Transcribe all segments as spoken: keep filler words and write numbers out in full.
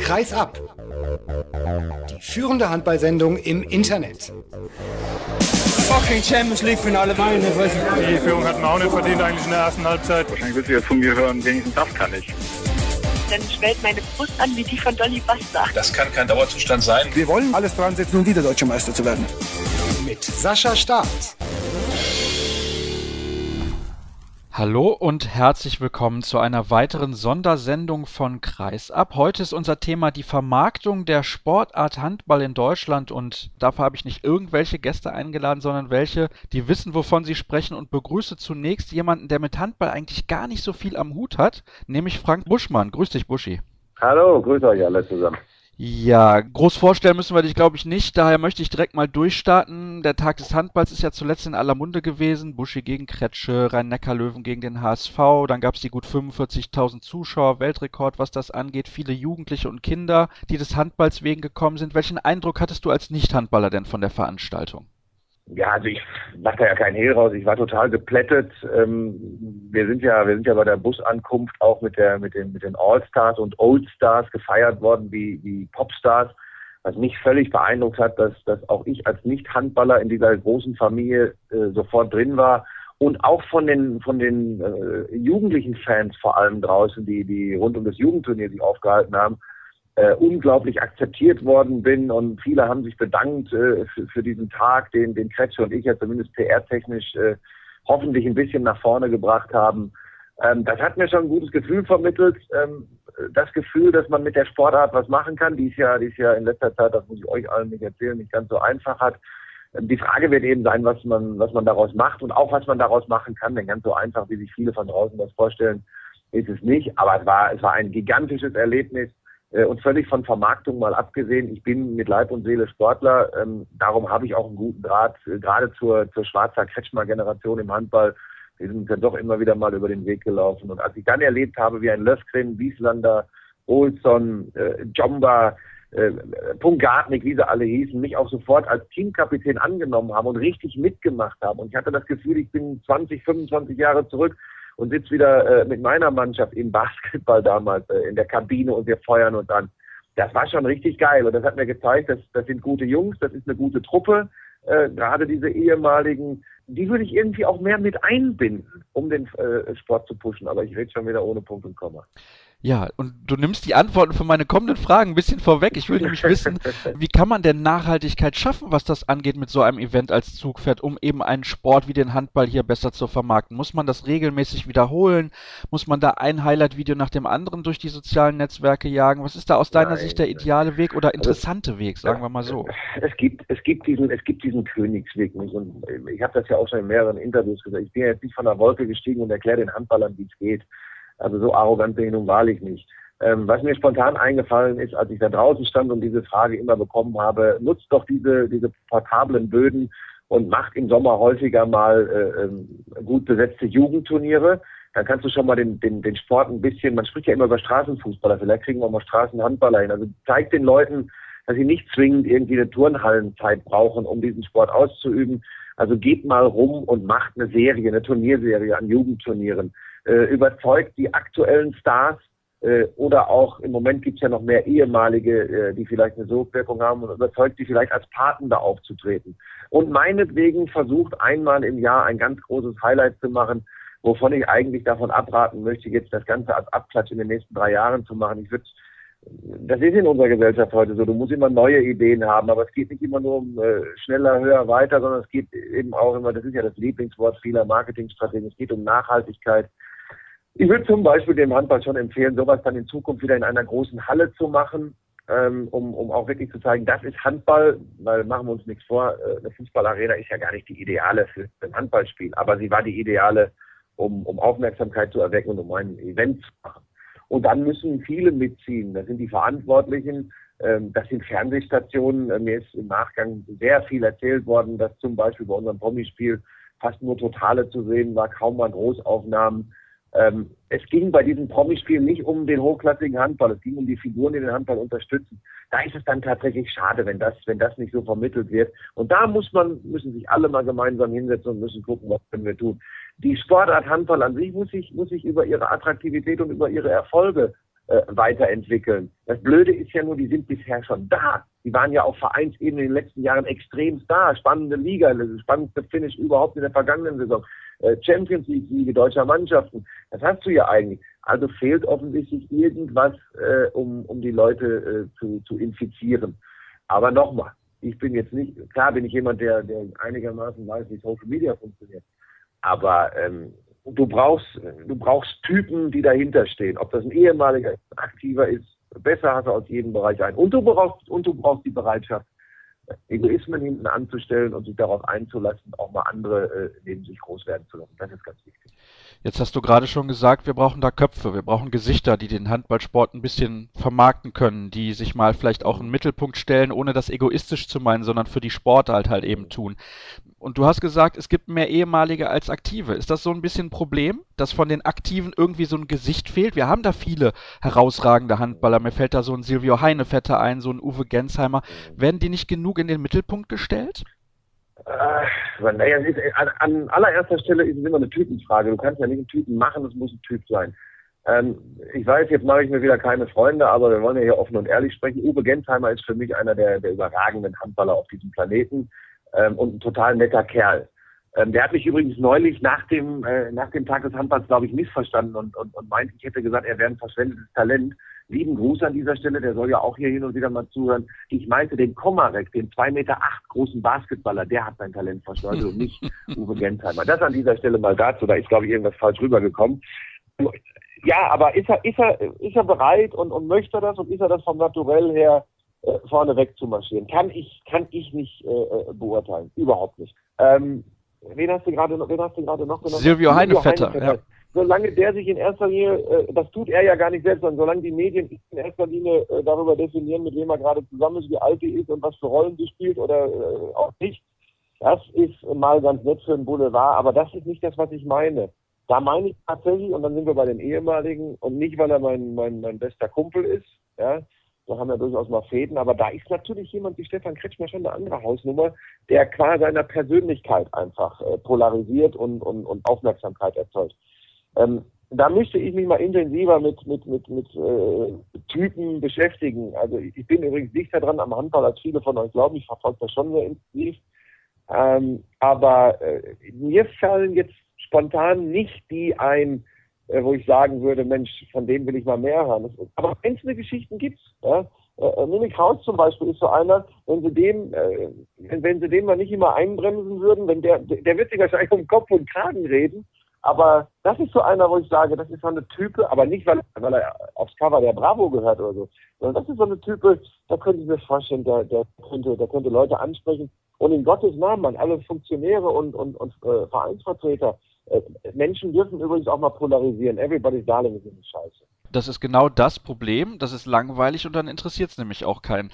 Kreis ab. Die führende Handballsendung im Internet. Fucking Champions League Finale meine, weiß ich nicht. Die Führung hat man auch nicht verdient eigentlich in der ersten Halbzeit. Wahrscheinlich willst du jetzt von mir hören, wenigstens das kann ich. Dann schwellt meine Brust an wie die von Dolly Buster. Das kann kein Dauerzustand sein. Wir wollen alles dran setzen, um wieder Deutscher Meister zu werden. Mit Sascha Staat. Hallo und herzlich willkommen zu einer weiteren Sondersendung von Kreis ab. Heute ist unser Thema die Vermarktung der Sportart Handball in Deutschland und dafür habe ich nicht irgendwelche Gäste eingeladen, sondern welche, die wissen, wovon sie sprechen, und begrüße zunächst jemanden, der mit Handball eigentlich gar nicht so viel am Hut hat, nämlich Frank Buschmann. Grüß dich, Buschi. Hallo, grüß euch alle zusammen. Ja, groß vorstellen müssen wir dich, glaube ich, nicht. Daher möchte ich direkt mal durchstarten. Der Tag des Handballs ist ja zuletzt in aller Munde gewesen. Buschi gegen Kretsche, Rhein-Neckar-Löwen gegen den H S V. Dann gab es die gut fünfundvierzigtausend Zuschauer, Weltrekord, was das angeht. Viele Jugendliche und Kinder, die des Handballs wegen gekommen sind. Welchen Eindruck hattest du als Nicht-Handballer denn von der Veranstaltung? Ja, also ich mache da ja keinen Hehl raus. Ich war total geplättet. Ähm, wir sind ja, wir sind ja bei der Busankunft auch mit der, mit den, mit den All-Stars und Old-Stars gefeiert worden wie, wie Popstars. Was mich völlig beeindruckt hat, dass, dass auch ich als Nicht-Handballer in dieser großen Familie äh, sofort drin war. Und auch von den, von den äh, jugendlichen Fans vor allem draußen, die, die rund um das Jugendturnier sich aufgehalten haben, Äh, unglaublich akzeptiert worden bin, und viele haben sich bedankt äh, für, für diesen Tag, den, den Kretsche und ich ja zumindest P R-technisch äh, hoffentlich ein bisschen nach vorne gebracht haben. Ähm, das hat mir schon ein gutes Gefühl vermittelt, ähm, das Gefühl, dass man mit der Sportart was machen kann, die ist ja, die ist ja in letzter Zeit, das muss ich euch allen nicht erzählen, nicht ganz so einfach hat. Ähm, die Frage wird eben sein, was man, was man daraus macht und auch was man daraus machen kann, denn ganz so einfach, wie sich viele von draußen das vorstellen, ist es nicht, aber es war, es war ein gigantisches Erlebnis. Und völlig von Vermarktung mal abgesehen, ich bin mit Leib und Seele Sportler, ähm, darum habe ich auch einen guten Draht, äh, gerade zur, zur Schwarzer Kretschmer-Generation im Handball. Wir sind dann doch immer wieder mal über den Weg gelaufen. Und als ich dann erlebt habe, wie ein Löfgren, Wieslander, Olsson, äh, Jomba, äh, Pungartnik, wie sie alle hießen, mich auch sofort als Teamkapitän angenommen haben und richtig mitgemacht haben. Und ich hatte das Gefühl, ich bin zwanzig, fünfundzwanzig Jahre zurück und sitze wieder äh, mit meiner Mannschaft im Basketball damals äh, in der Kabine und wir feuern uns an. Das war schon richtig geil und das hat mir gezeigt, dass das sind gute Jungs, das ist eine gute Truppe, äh, gerade diese ehemaligen, die würde ich irgendwie auch mehr mit einbinden, um den äh, Sport zu pushen, aber ich rede schon wieder ohne Punkt und Komma. Ja, und du nimmst die Antworten für meine kommenden Fragen ein bisschen vorweg. Ich will nämlich wissen, wie kann man denn Nachhaltigkeit schaffen, was das angeht mit so einem Event als Zugpferd, um eben einen Sport wie den Handball hier besser zu vermarkten? Muss man das regelmäßig wiederholen? Muss man da ein Highlight-Video nach dem anderen durch die sozialen Netzwerke jagen? Was ist da aus deiner Nein, Sicht der ideale Weg oder interessante also, Weg, sagen wir mal so? Es gibt, es gibt diesen, es gibt diesen Königsweg nicht. Und ich habe das ja auch schon in mehreren Interviews gesagt. Ich bin jetzt nicht von der Wolke gestiegen und erkläre den Handballern, wie es geht. Also so arrogant bin ich nun wahrlich nicht. Ähm, was mir spontan eingefallen ist, als ich da draußen stand und diese Frage immer bekommen habe, nutzt doch diese, diese portablen Böden und macht im Sommer häufiger mal äh, äh, gut besetzte Jugendturniere. Dann kannst du schon mal den, den, den Sport ein bisschen, man spricht ja immer über Straßenfußballer, vielleicht kriegen wir mal Straßenhandballer hin. Also zeigt den Leuten, dass sie nicht zwingend irgendwie eine Turnhallenzeit brauchen, um diesen Sport auszuüben. Also geht mal rum und macht eine Serie, eine Turnierserie an Jugendturnieren. Äh, überzeugt die aktuellen Stars äh, oder auch im Moment gibt es ja noch mehr ehemalige, äh, die vielleicht eine Sogwirkung haben, und überzeugt die vielleicht als Paten da aufzutreten. Und meinetwegen versucht einmal im Jahr ein ganz großes Highlight zu machen, wovon ich eigentlich davon abraten möchte, jetzt das Ganze als Abklatsch in den nächsten drei Jahren zu machen. Ich würde, das ist in unserer Gesellschaft heute so, du musst immer neue Ideen haben, aber es geht nicht immer nur um äh, schneller, höher, weiter, sondern es geht eben auch immer, das ist ja das Lieblingswort vieler Marketingstrategien, es geht um Nachhaltigkeit. Ich würde zum Beispiel dem Handball schon empfehlen, sowas dann in Zukunft wieder in einer großen Halle zu machen, ähm, um, um auch wirklich zu zeigen, das ist Handball, weil machen wir uns nichts vor, äh, eine Fußballarena ist ja gar nicht die ideale für ein Handballspiel, aber sie war die ideale, um, um Aufmerksamkeit zu erwecken und um ein Event zu machen. Und dann müssen viele mitziehen, das sind die Verantwortlichen, ähm, das sind Fernsehstationen, äh, mir ist im Nachgang sehr viel erzählt worden, dass zum Beispiel bei unserem Promispiel fast nur Totale zu sehen war, kaum mal Großaufnahmen. Ähm, es ging bei diesem Promispiel nicht um den hochklassigen Handball, es ging um die Figuren, die den Handball unterstützen. Da ist es dann tatsächlich schade, wenn das, wenn das nicht so vermittelt wird. Und da muss man, müssen sich alle mal gemeinsam hinsetzen und müssen gucken, was können wir tun. Die Sportart Handball an sich muss sich, muss sich über ihre Attraktivität und über ihre Erfolge äh, weiterentwickeln. Das Blöde ist ja nur, die sind bisher schon da. Die waren ja auf Vereinsebene in den letzten Jahren extrem da. Spannende Liga, das spannendste Finish überhaupt in der vergangenen Saison. Äh, Champions League-Siege deutscher Mannschaften. Das hast du ja eigentlich. Also fehlt offensichtlich irgendwas, äh, um, um die Leute äh, zu, zu infizieren. Aber nochmal, ich bin jetzt nicht, klar bin ich jemand, der, der einigermaßen weiß, wie Social Media funktioniert. Aber ähm, du brauchst, du brauchst Typen, die dahinter stehen. Ob das ein ehemaliger Aktiver ist, besser hast du aus jedem Bereich ein. Und du brauchst, und du brauchst die Bereitschaft, Egoismen hinten anzustellen und sich darauf einzulassen, auch mal andere äh, neben sich groß werden zu lassen. Das ist ganz wichtig. Jetzt hast du gerade schon gesagt, wir brauchen da Köpfe, wir brauchen Gesichter, die den Handballsport ein bisschen vermarkten können, die sich mal vielleicht auch in den Mittelpunkt stellen, ohne das egoistisch zu meinen, sondern für die Sportart halt eben tun. Und du hast gesagt, es gibt mehr Ehemalige als Aktive. Ist das so ein bisschen ein Problem, dass von den Aktiven irgendwie so ein Gesicht fehlt? Wir haben da viele herausragende Handballer. Mir fällt da so ein Silvio Heinevetter ein, so ein Uwe Gensheimer. Werden die nicht genug in den Mittelpunkt gestellt? Äh, naja, es ist, an, an allererster Stelle ist es immer eine Typenfrage. Du kannst ja nicht einen Typen machen, es muss ein Typ sein. Ähm, ich weiß, jetzt mache ich mir wieder keine Freunde, aber wir wollen ja hier offen und ehrlich sprechen. Uwe Gensheimer ist für mich einer der, der überragenden Handballer auf diesem Planeten ähm, und ein total netter Kerl. Ähm, der hat mich übrigens neulich nach dem, äh, nach dem Tag des Handballs, glaube ich, missverstanden und, und, und meint, ich hätte gesagt, er wäre ein verschwendetes Talent. Lieben Gruß an dieser Stelle, der soll ja auch hier hin und wieder mal zuhören. Ich meinte den Komarek, den zwei Meter acht großen Basketballer, der hat sein Talent verschleudert und nicht Uwe Gensheimer. Das an dieser Stelle mal dazu, da ist, glaube ich, irgendwas falsch rübergekommen. Ja, aber ist er, ist er, ist er bereit und, und möchte das und ist er das vom Naturell her äh, vorne weg zu marschieren? Kann ich, kann ich nicht äh, beurteilen. Überhaupt nicht. Ähm, wen hast du gerade noch, wen hast du gerade noch genannt? Silvio Heinevetter, ja. Solange der sich in erster Linie, äh, das tut er ja gar nicht selbst, sondern solange die Medien in erster Linie äh, darüber definieren, mit wem er gerade zusammen ist, wie alt er ist und was für Rollen sie spielt oder äh, auch nicht, das ist mal ganz nett für den Boulevard, aber das ist nicht das, was ich meine. Da meine ich tatsächlich, und dann sind wir bei den Ehemaligen, und nicht, weil er mein, mein, mein bester Kumpel ist, ja, da haben wir durchaus mal Fäden, aber da ist natürlich jemand wie Stefan Kretschmer schon eine andere Hausnummer, der qua seiner Persönlichkeit einfach äh, polarisiert und, und, und Aufmerksamkeit erzeugt. Ähm, da müsste ich mich mal intensiver mit, mit, mit, mit äh, Typen beschäftigen. Also ich, ich bin übrigens dichter dran am Handball, als viele von euch glauben. Ich verfolge das schon sehr intensiv. Ähm, aber äh, mir fallen jetzt spontan nicht die ein, äh, wo ich sagen würde, Mensch, von denen will ich mal mehr hören. Aber einzelne Geschichten gibt's. Ja? Äh, Mimi Kraus zum Beispiel ist so einer, wenn sie dem, äh, wenn, wenn sie den mal nicht immer einbremsen würden, wenn der, der wird sich wahrscheinlich um Kopf und Kragen reden. Aber das ist so einer, wo ich sage, das ist so eine Type, aber nicht, weil, weil er aufs Cover der Bravo gehört oder so, sondern das ist so eine Type, da könnte ich mir vorstellen, der, der, könnte, der könnte Leute ansprechen. Und in Gottes Namen, an alle Funktionäre und, und, und äh, Vereinsvertreter, äh, Menschen dürfen übrigens auch mal polarisieren. Everybody's Darling ist eine Scheiße. Das ist genau das Problem, das ist langweilig und dann interessiert es nämlich auch keinen.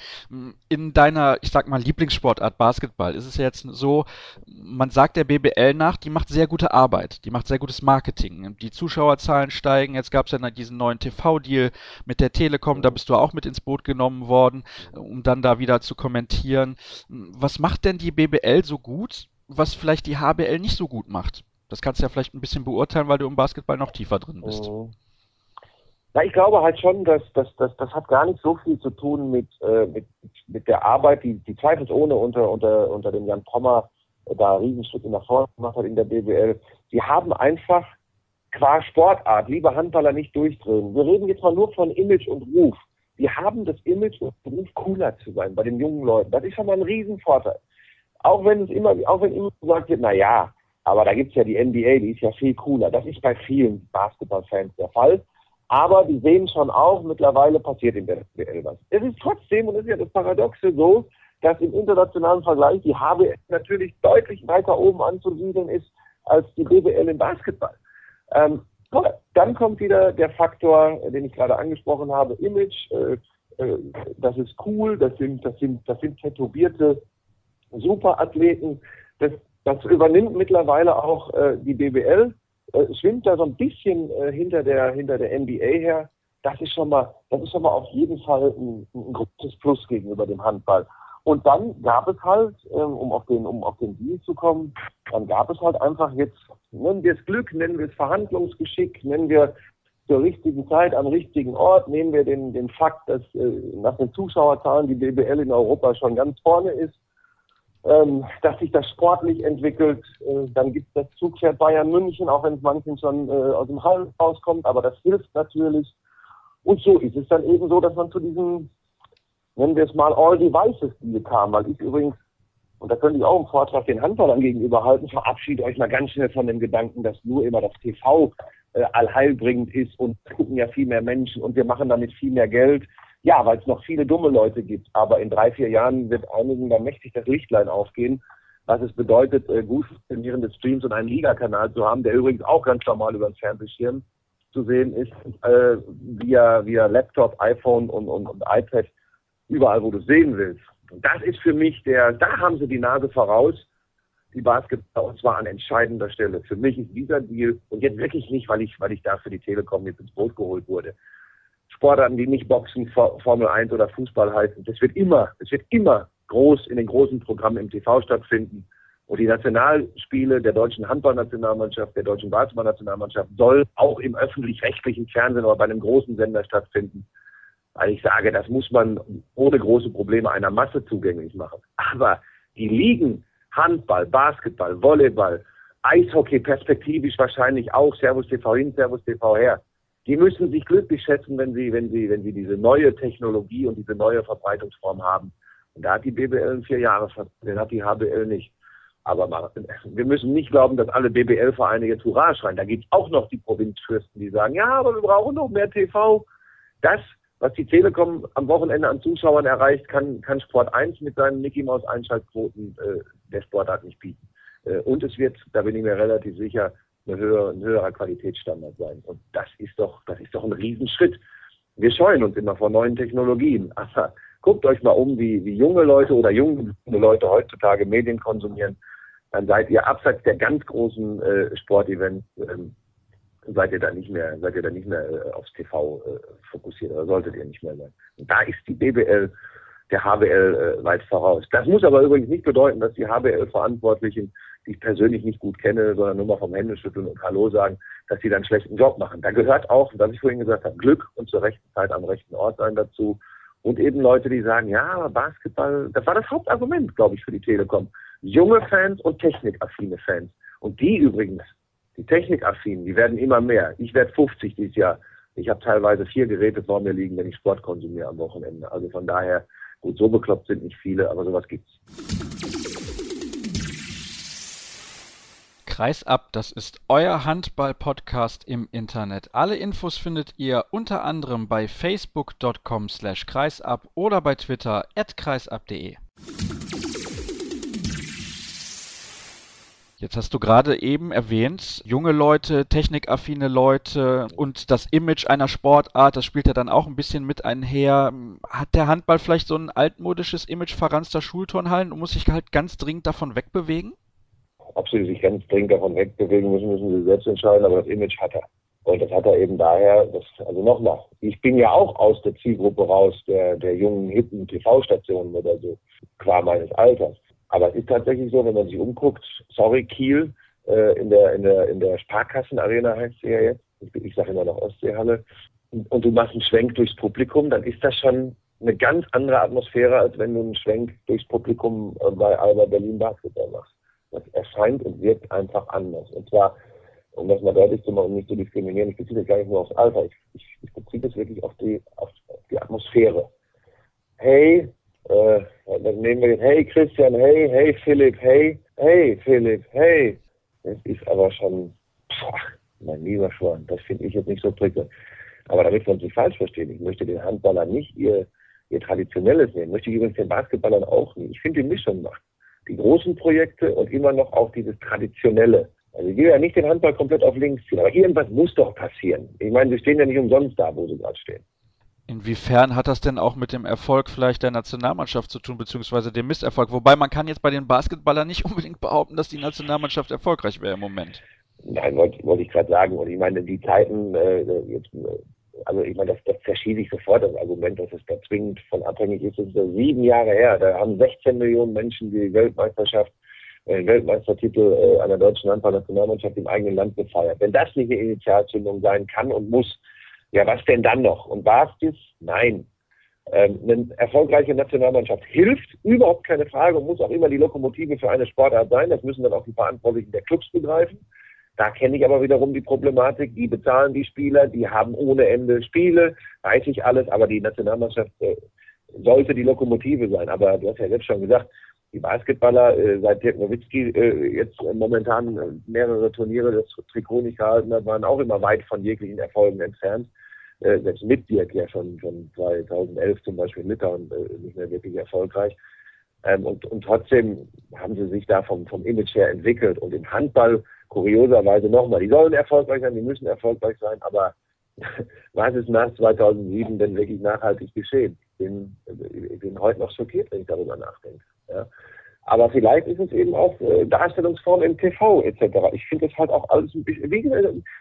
In deiner, ich sag mal, Lieblingssportart Basketball ist es ja jetzt so, man sagt der B B L nach, die macht sehr gute Arbeit, die macht sehr gutes Marketing. Die Zuschauerzahlen steigen, jetzt gab es ja diesen neuen T V-Deal mit der Telekom, da bist du auch mit ins Boot genommen worden, um dann da wieder zu kommentieren. Was macht denn die B B L so gut, was vielleicht die H B L nicht so gut macht? Das kannst du ja vielleicht ein bisschen beurteilen, weil du im Basketball noch tiefer drin bist. Oh. Na, ich glaube halt schon, dass das das das hat gar nicht so viel zu tun mit äh, mit mit der Arbeit, die die zweifelsohne unter unter unter dem Jan Pommer äh, da Riesenschritte nach vorne gemacht hat in der B B L. Die haben einfach qua Sportart, liebe Handballer, nicht durchdrehen. Wir reden jetzt mal nur von Image und Ruf. Die haben das Image und Ruf, cooler zu sein bei den jungen Leuten. Das ist schon mal ein Riesenvorteil. Auch wenn es immer, auch wenn immer gesagt wird, na ja, aber da gibt's ja die N B A, die ist ja viel cooler. Das ist bei vielen Basketballfans der Fall. Aber die sehen schon auch, mittlerweile passiert in der B B L was. Es ist trotzdem, und das ist ja das Paradoxe so, dass im internationalen Vergleich die H B L natürlich deutlich weiter oben anzusiedeln ist als die B B L im Basketball. Ähm, dann kommt wieder der Faktor, den ich gerade angesprochen habe, Image. Äh, äh, das ist cool, das sind, das sind, das sind tätowierte Superathleten. Das, das übernimmt mittlerweile auch äh, die B B L. Äh, schwimmt da so ein bisschen äh, hinter der hinter der N B A her. Das ist schon mal, das ist schon mal auf jeden Fall ein, ein großes Plus gegenüber dem Handball. Und dann gab es halt, ähm, um auf den um auf den Deal zu kommen, dann gab es halt einfach jetzt, nennen wir es Glück, nennen wir es Verhandlungsgeschick, nennen wir zur richtigen Zeit am richtigen Ort. Nehmen wir den, den Fakt, dass äh, nach den Zuschauerzahlen die B B L in Europa schon ganz vorne ist, ähm, dass sich das sportlich entwickelt. Äh, dann gibt es das Zugpferd Bayern München, auch wenn es manchen schon äh, aus dem Hall rauskommt, aber das hilft natürlich. Und so ist es dann eben so, dass man zu diesem, nennen wir es mal, All-Devices-Deal kam, weil ich übrigens, und da könnte ich auch im Vortrag den Handballern gegenüber halten, verabschiede euch mal ganz schnell von dem Gedanken, dass nur immer das T V äh, allheilbringend ist und gucken ja viel mehr Menschen und wir machen damit viel mehr Geld. Ja, weil es noch viele dumme Leute gibt, aber in drei, vier Jahren wird einigen da mächtig das Lichtlein aufgehen, was es bedeutet, äh, gut funktionierende Streams und einen Liga-Kanal zu haben, der übrigens auch ganz normal über den Fernsehschirm zu sehen ist, äh, via, via Laptop, iPhone und, und, und iPad, überall, wo du es sehen willst. Und das ist für mich der, da haben sie die Nase voraus, die Basketballer, und zwar an entscheidender Stelle. Für mich ist dieser Deal, und jetzt wirklich nicht, weil ich, weil ich da für die Telekom jetzt ins Boot geholt wurde, Sportarten, die nicht Boxen, Formel eins oder Fußball heißen, das wird immer, das wird immer groß in den großen Programmen im T V stattfinden. Und die Nationalspiele der deutschen Handballnationalmannschaft, der deutschen Basketballnationalmannschaft soll auch im öffentlich-rechtlichen Fernsehen oder bei einem großen Sender stattfinden. Weil ich sage, das muss man ohne große Probleme einer Masse zugänglich machen. Aber die Ligen, Handball, Basketball, Volleyball, Eishockey perspektivisch wahrscheinlich auch, Servus T V hin, Servus T V her, die müssen sich glücklich schätzen, wenn sie, wenn sie, wenn sie diese neue Technologie und diese neue Verbreitungsform haben. Und da hat die B B L in vier Jahre, den hat die H B L nicht. Aber man, wir müssen nicht glauben, dass alle B B L-Vereine jetzt Hurra schreien. Da gibt es auch noch die Provinzfürsten, die sagen, ja, aber wir brauchen noch mehr T V. Das, was die Telekom am Wochenende an Zuschauern erreicht, kann, kann Sport eins mit seinen Mickey-Maus-Einschaltquoten äh, der Sportart nicht bieten. Äh, und es wird, da bin ich mir relativ sicher, eine höhere, ein höherer Qualitätsstandard sein. Und das ist doch, das ist doch ein Riesenschritt. Wir scheuen uns immer vor neuen Technologien. Aber guckt euch mal um, wie, wie junge Leute oder junge Leute heutzutage Medien konsumieren. Dann seid ihr abseits der ganz großen äh, Sportevents, ähm, seid ihr da nicht mehr, seid ihr da nicht mehr äh, aufs T V äh, fokussiert, oder solltet ihr nicht mehr sein. Und da ist die B B L, der H B L äh, weit voraus. Das muss aber übrigens nicht bedeuten, dass die H B L-Verantwortlichen, die ich persönlich nicht gut kenne, sondern nur mal vom Händeschütteln und Hallo sagen, dass sie dann einen schlechten Job machen. Da gehört auch, was ich vorhin gesagt habe, Glück und zur rechten Zeit am rechten Ort sein dazu. Und eben Leute, die sagen, ja, aber Basketball, das war das Hauptargument, glaube ich, für die Telekom. Junge Fans und technikaffine Fans. Und die übrigens, die technikaffinen, die werden immer mehr. Ich werde fünfzig dieses Jahr. Ich habe teilweise vier Geräte vor mir liegen, wenn ich Sport konsumiere am Wochenende. Also von daher, gut, so bekloppt sind nicht viele, aber sowas gibt's. Kreisab, das ist euer Handball-Podcast im Internet. Alle Infos findet ihr unter anderem bei facebook punkt com slash kreisab oder bei Twitter at kreisab punkt de. Jetzt hast du gerade eben erwähnt, junge Leute, technikaffine Leute und das Image einer Sportart, das spielt ja dann auch ein bisschen mit einher. Hat der Handball vielleicht so ein altmodisches Image verranster Schulturnhallen und muss sich halt ganz dringend davon wegbewegen? Ob sie sich ganz dringend davon wegbewegen müssen, müssen sie selbst entscheiden, aber das Image hat er. Und das hat er eben daher, dass, also nochmal, ich bin ja auch aus der Zielgruppe raus, der, der jungen, hippen T V-Stationen oder so, qua meines Alters. Aber es ist tatsächlich so, wenn man sich umguckt, sorry, Kiel, äh, in der, in der, in der Sparkassenarena heißt sie ja jetzt, ich, ich sage immer noch Ostseehalle, und, und du machst einen Schwenk durchs Publikum, dann ist das schon eine ganz andere Atmosphäre, als wenn du einen Schwenk durchs Publikum äh, bei Alba Berlin Basketball machst. Das erscheint und wirkt einfach anders. Und zwar, um das mal deutlich zu machen, um nicht zu diskriminieren, ich beziehe das gar nicht nur aufs Alter, ich, ich, ich beziehe das wirklich auf die, auf, auf die Atmosphäre. Hey, äh, das nehmen wir jetzt, hey Christian, hey, hey Philipp, hey, hey Philipp, hey. Das ist aber schon, pff, mein lieber Schwan, das finde ich jetzt nicht so prickelnd. Aber damit wir uns nicht falsch verstehen, ich möchte den Handballern nicht ihr, ihr Traditionelles nehmen, möchte ich übrigens den Basketballern auch nicht. Ich finde die Mischung macht. Die großen Projekte und immer noch auch dieses Traditionelle. Also ich will ja nicht den Handball komplett auf links ziehen, aber irgendwas muss doch passieren. Ich meine, sie stehen ja nicht umsonst da, wo sie gerade stehen. Inwiefern hat das denn auch mit dem Erfolg vielleicht der Nationalmannschaft zu tun, beziehungsweise dem Misserfolg? Wobei man kann jetzt bei den Basketballern nicht unbedingt behaupten, dass die Nationalmannschaft erfolgreich wäre im Moment. Nein, wollte wollt ich gerade sagen. Und ich meine, die Zeiten, äh, jetzt, also ich meine, das, das verschiebe ich sofort, das Argument, dass es da zwingend von abhängig ist. Das ist ja sieben Jahre her. Da haben sechzehn Millionen Menschen die Weltmeisterschaft den Weltmeistertitel äh, einer deutschen Handball-Nationalmannschaft im eigenen Land gefeiert. Wenn das nicht eine Initialzündung sein kann und muss, ja, was denn dann noch? Und war es das? Nein. Ähm, eine erfolgreiche Nationalmannschaft hilft, überhaupt keine Frage, und muss auch immer die Lokomotive für eine Sportart sein. Das müssen dann auch die Verantwortlichen der Clubs begreifen. Da kenne ich aber wiederum die Problematik, die bezahlen die Spieler, die haben ohne Ende Spiele, weiß ich alles, aber die Nationalmannschaft äh, sollte die Lokomotive sein. Aber du hast ja selbst schon gesagt, die Basketballer, äh, seit Dirk Nowitzki äh, jetzt äh, momentan äh, mehrere Turniere das Trikot nicht gehalten hat, waren auch immer weit von jeglichen Erfolgen entfernt. Äh, selbst mit Dirk ja schon, schon zweitausendelf zum Beispiel in Litauen äh, nicht mehr wirklich erfolgreich. Ähm, und, und trotzdem haben sie sich da vom, vom Image her entwickelt. Und im Handball, kurioserweise nochmal, die sollen erfolgreich sein, die müssen erfolgreich sein, aber was ist nach zweitausendsieben denn wirklich nachhaltig geschehen? Ich bin, ich bin heute noch schockiert, wenn ich darüber nachdenke. Ja? Aber vielleicht ist es eben auch äh, Darstellungsform im T V et cetera. Ich finde das halt auch alles ein bisschen wie,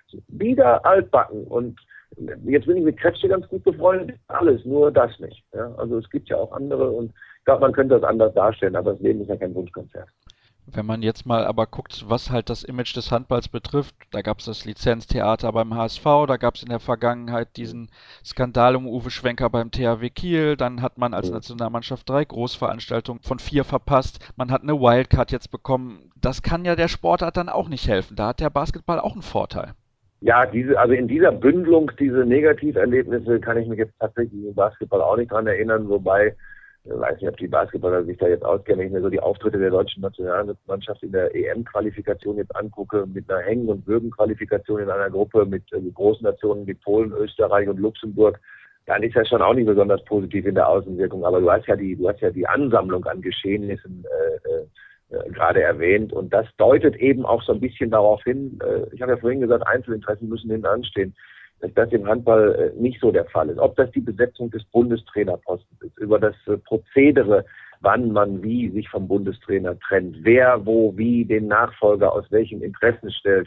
wieder altbacken. Und jetzt bin ich mit Kretsche ganz gut befreundet, alles, nur das nicht. Ja? Also es gibt ja auch andere und ich glaube, man könnte das anders darstellen, aber das Leben ist ja kein Wunschkonzert. Wenn man jetzt mal aber guckt, was halt das Image des Handballs betrifft, da gab es das Lizenztheater beim H S V, da gab es in der Vergangenheit diesen Skandal um Uwe Schwenker beim T H W Kiel, dann hat man als mhm. Nationalmannschaft drei Großveranstaltungen von vier verpasst, man hat eine Wildcard jetzt bekommen, das kann ja der Sportart dann auch nicht helfen, da hat der Basketball auch einen Vorteil. Ja, diese, also in dieser Bündelung, diese Negativerlebnisse kann ich mich jetzt tatsächlich im Basketball auch nicht dran erinnern, wobei ich weiß nicht, ob die Basketballer sich da jetzt auskennen, wenn ich mir so die Auftritte der deutschen Nationalmannschaft in der E M-Qualifikation jetzt angucke, mit einer Hängen- und Würgen-Qualifikation in einer Gruppe mit äh, großen Nationen wie Polen, Österreich und Luxemburg, dann ist das schon auch nicht besonders positiv in der Außenwirkung. Aber du hast ja die, du hast ja die Ansammlung an Geschehnissen äh, äh, gerade erwähnt und das deutet eben auch so ein bisschen darauf hin, äh, ich habe ja vorhin gesagt, Einzelinteressen müssen hinten anstehen, dass das im Handball nicht so der Fall ist. Ob das die Besetzung des Bundestrainerpostens ist, über das Prozedere, wann man wie sich vom Bundestrainer trennt, wer wo wie den Nachfolger aus welchen Interessen stellt,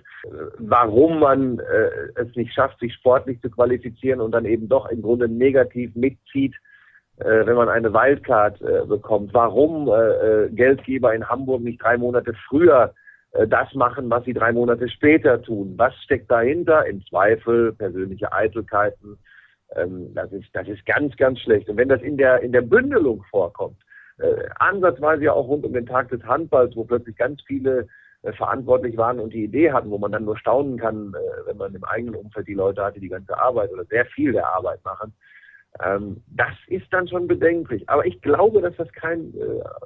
warum man äh, es nicht schafft, sich sportlich zu qualifizieren und dann eben doch im Grunde negativ mitzieht, äh, wenn man eine Wildcard äh, bekommt, warum äh, Geldgeber in Hamburg nicht drei Monate früher das machen, was sie drei Monate später tun. Was steckt dahinter? Im Zweifel persönliche Eitelkeiten. Ähm, das ist, das ist ganz, ganz schlecht. Und wenn das in der, in der Bündelung vorkommt, äh, ansatzweise ja auch rund um den Tag des Handballs, wo plötzlich ganz viele äh, verantwortlich waren und die Idee hatten, wo man dann nur staunen kann, äh, wenn man im eigenen Umfeld die Leute hat, die die ganze Arbeit oder sehr viel der Arbeit machen. Ähm, das ist dann schon bedenklich. Aber ich glaube, dass das kein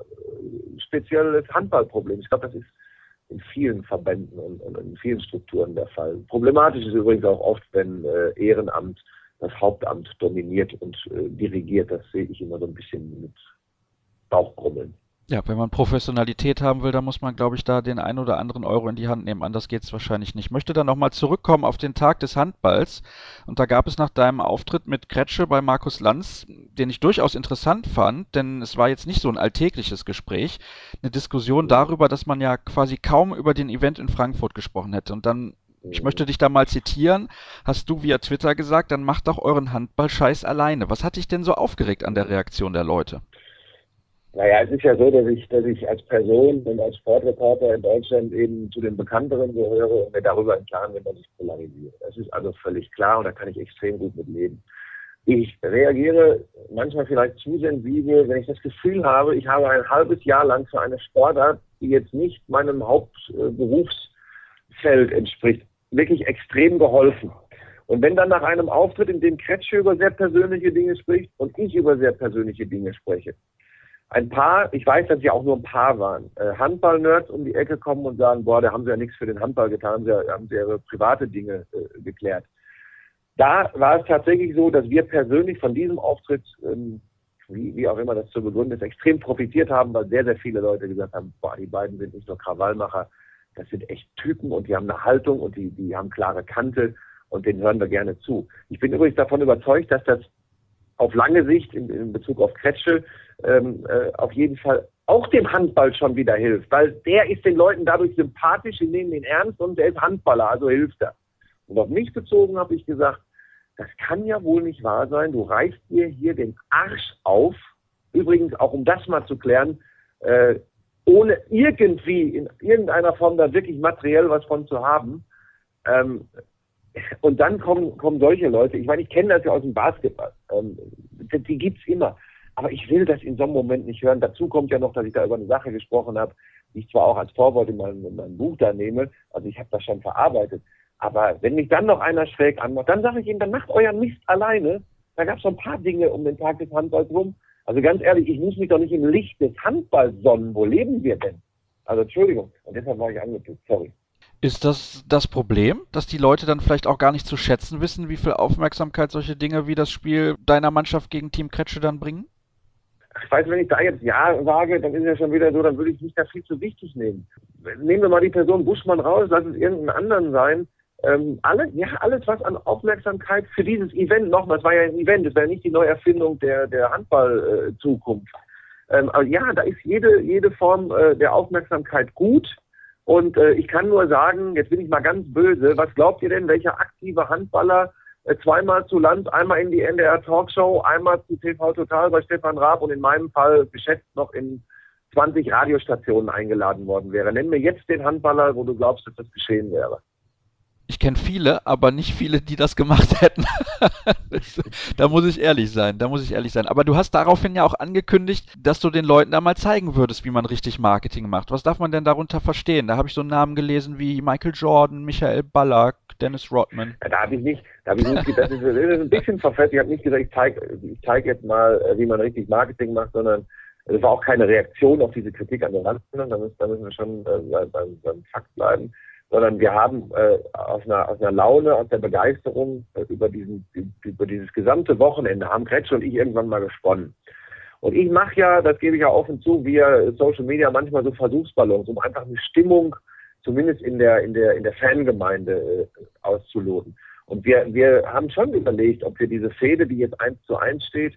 äh, spezielles Handballproblem ist. Ich glaube, das ist in vielen Verbänden und, und in vielen Strukturen der Fall. Problematisch ist übrigens auch oft, wenn äh, Ehrenamt das Hauptamt dominiert und äh, dirigiert. Das sehe ich immer so ein bisschen mit Bauchgrummeln. Ja, wenn man Professionalität haben will, dann muss man, glaube ich, da den ein oder anderen Euro in die Hand nehmen. Anders geht es wahrscheinlich nicht. Ich möchte dann nochmal zurückkommen auf den Tag des Handballs. Und da gab es nach deinem Auftritt mit Kretsche bei Markus Lanz, den ich durchaus interessant fand, denn es war jetzt nicht so ein alltägliches Gespräch, eine Diskussion darüber, dass man ja quasi kaum über den Event in Frankfurt gesprochen hätte. Und dann, ich möchte dich da mal zitieren, hast du via Twitter gesagt, dann macht doch euren Handball-Scheiß alleine. Was hat dich denn so aufgeregt an der Reaktion der Leute? Naja, es ist ja so, dass ich, dass ich als Person und als Sportreporter in Deutschland eben zu den Bekannteren gehöre und mir darüber im Klaren bin, dass ich polarisiere. Das ist also völlig klar und da kann ich extrem gut mit leben. Ich reagiere manchmal vielleicht zu sensibel, wenn ich das Gefühl habe, ich habe ein halbes Jahr lang für eine Sportart, die jetzt nicht meinem Hauptberufsfeld entspricht, wirklich extrem geholfen. Und wenn dann nach einem Auftritt, in dem Kretsche über sehr persönliche Dinge spricht und ich über sehr persönliche Dinge spreche, ein paar, ich weiß, dass sie auch nur ein paar waren, äh, Handball-Nerds um die Ecke kommen und sagen, boah, da haben sie ja nichts für den Handball getan, da haben sie ihre private Dinge äh, geklärt. Da war es tatsächlich so, dass wir persönlich von diesem Auftritt, ähm, wie, wie auch immer das zu begründen ist, extrem profitiert haben, weil sehr, sehr viele Leute gesagt haben, boah, die beiden sind nicht nur Krawallmacher, das sind echt Typen und die haben eine Haltung und die, die haben klare Kante und denen hören wir gerne zu. Ich bin übrigens davon überzeugt, dass das auf lange Sicht in, in Bezug auf Kretsche ähm, äh, auf jeden Fall auch dem Handball schon wieder hilft, weil der ist den Leuten dadurch sympathisch, sie nehmen ihn ernst und der ist Handballer, also hilft er. Und auf mich bezogen habe ich gesagt, das kann ja wohl nicht wahr sein, du reißt dir hier den Arsch auf, übrigens auch um das mal zu klären, äh, ohne irgendwie in irgendeiner Form da wirklich materiell was von zu haben. Ähm, und dann kommen, kommen solche Leute, ich meine, ich kenne das ja aus dem Basketball, ähm, die, die gibt's immer, aber ich will das in so einem Moment nicht hören. Dazu kommt ja noch, dass ich da über eine Sache gesprochen habe, die ich zwar auch als Vorwort in meinem, in meinem Buch da nehme, also ich habe das schon verarbeitet, aber wenn mich dann noch einer schräg anmacht, dann sage ich Ihnen, dann macht euren Mist alleine. Da gab es so ein paar Dinge um den Tag des Handballs rum. Also ganz ehrlich, ich muss mich doch nicht im Licht des Handballs sonnen. Wo leben wir denn? Also Entschuldigung, und deshalb war ich angepisst, sorry. Ist das das Problem, dass die Leute dann vielleicht auch gar nicht zu schätzen wissen, wie viel Aufmerksamkeit solche Dinge wie das Spiel deiner Mannschaft gegen Team Kretsche dann bringen? Ich weiß, wenn ich da jetzt Ja sage, dann ist es ja schon wieder so, dann würde ich mich da viel zu wichtig nehmen. Nehmen wir mal die Person Buschmann raus, lass es irgendeinen anderen sein. Ähm, alle, ja, alles, was an Aufmerksamkeit für dieses Event, nochmal, es war ja ein Event, es war ja nicht die Neuerfindung der, der Handball-Zukunft. Äh, ähm, aber ja, da ist jede, jede Form äh, der Aufmerksamkeit gut. Und äh, ich kann nur sagen, jetzt bin ich mal ganz böse, was glaubt ihr denn, welcher aktive Handballer äh, zweimal zu Land, einmal in die N D R Talkshow, einmal zu T V Total bei Stefan Raab und in meinem Fall geschätzt noch in zwanzig Radiostationen eingeladen worden wäre? Nenn mir jetzt den Handballer, wo du glaubst, dass das geschehen wäre. Ich kenne viele, aber nicht viele, die das gemacht hätten. Da muss ich ehrlich sein, da muss ich ehrlich sein. Aber du hast daraufhin ja auch angekündigt, dass du den Leuten da mal zeigen würdest, wie man richtig Marketing macht. Was darf man denn darunter verstehen? Da habe ich so einen Namen gelesen wie Michael Jordan, Michael Ballack, Dennis Rodman. Ja, da habe ich nicht, da habe ich nicht, das ist, das ist ein bisschen verfälscht. Ich habe nicht gesagt, ich zeige ich zeig jetzt mal, wie man richtig Marketing macht, sondern es war auch keine Reaktion auf diese Kritik an der Landesbildung. Da müssen, da müssen wir schon äh, beim, beim Fakt bleiben. Sondern wir haben äh, aus, einer, aus einer Laune, aus der Begeisterung äh, über, diesen, über dieses gesamte Wochenende haben Kretsche und ich irgendwann mal gesponnen. Und ich mache ja, das gebe ich ja offen zu, via Social Media manchmal so Versuchsballons, um einfach eine Stimmung, zumindest in der, in der, in der Fangemeinde äh, auszuloten. Und wir, wir haben schon überlegt, ob wir diese Fehde, die jetzt eins zu eins steht,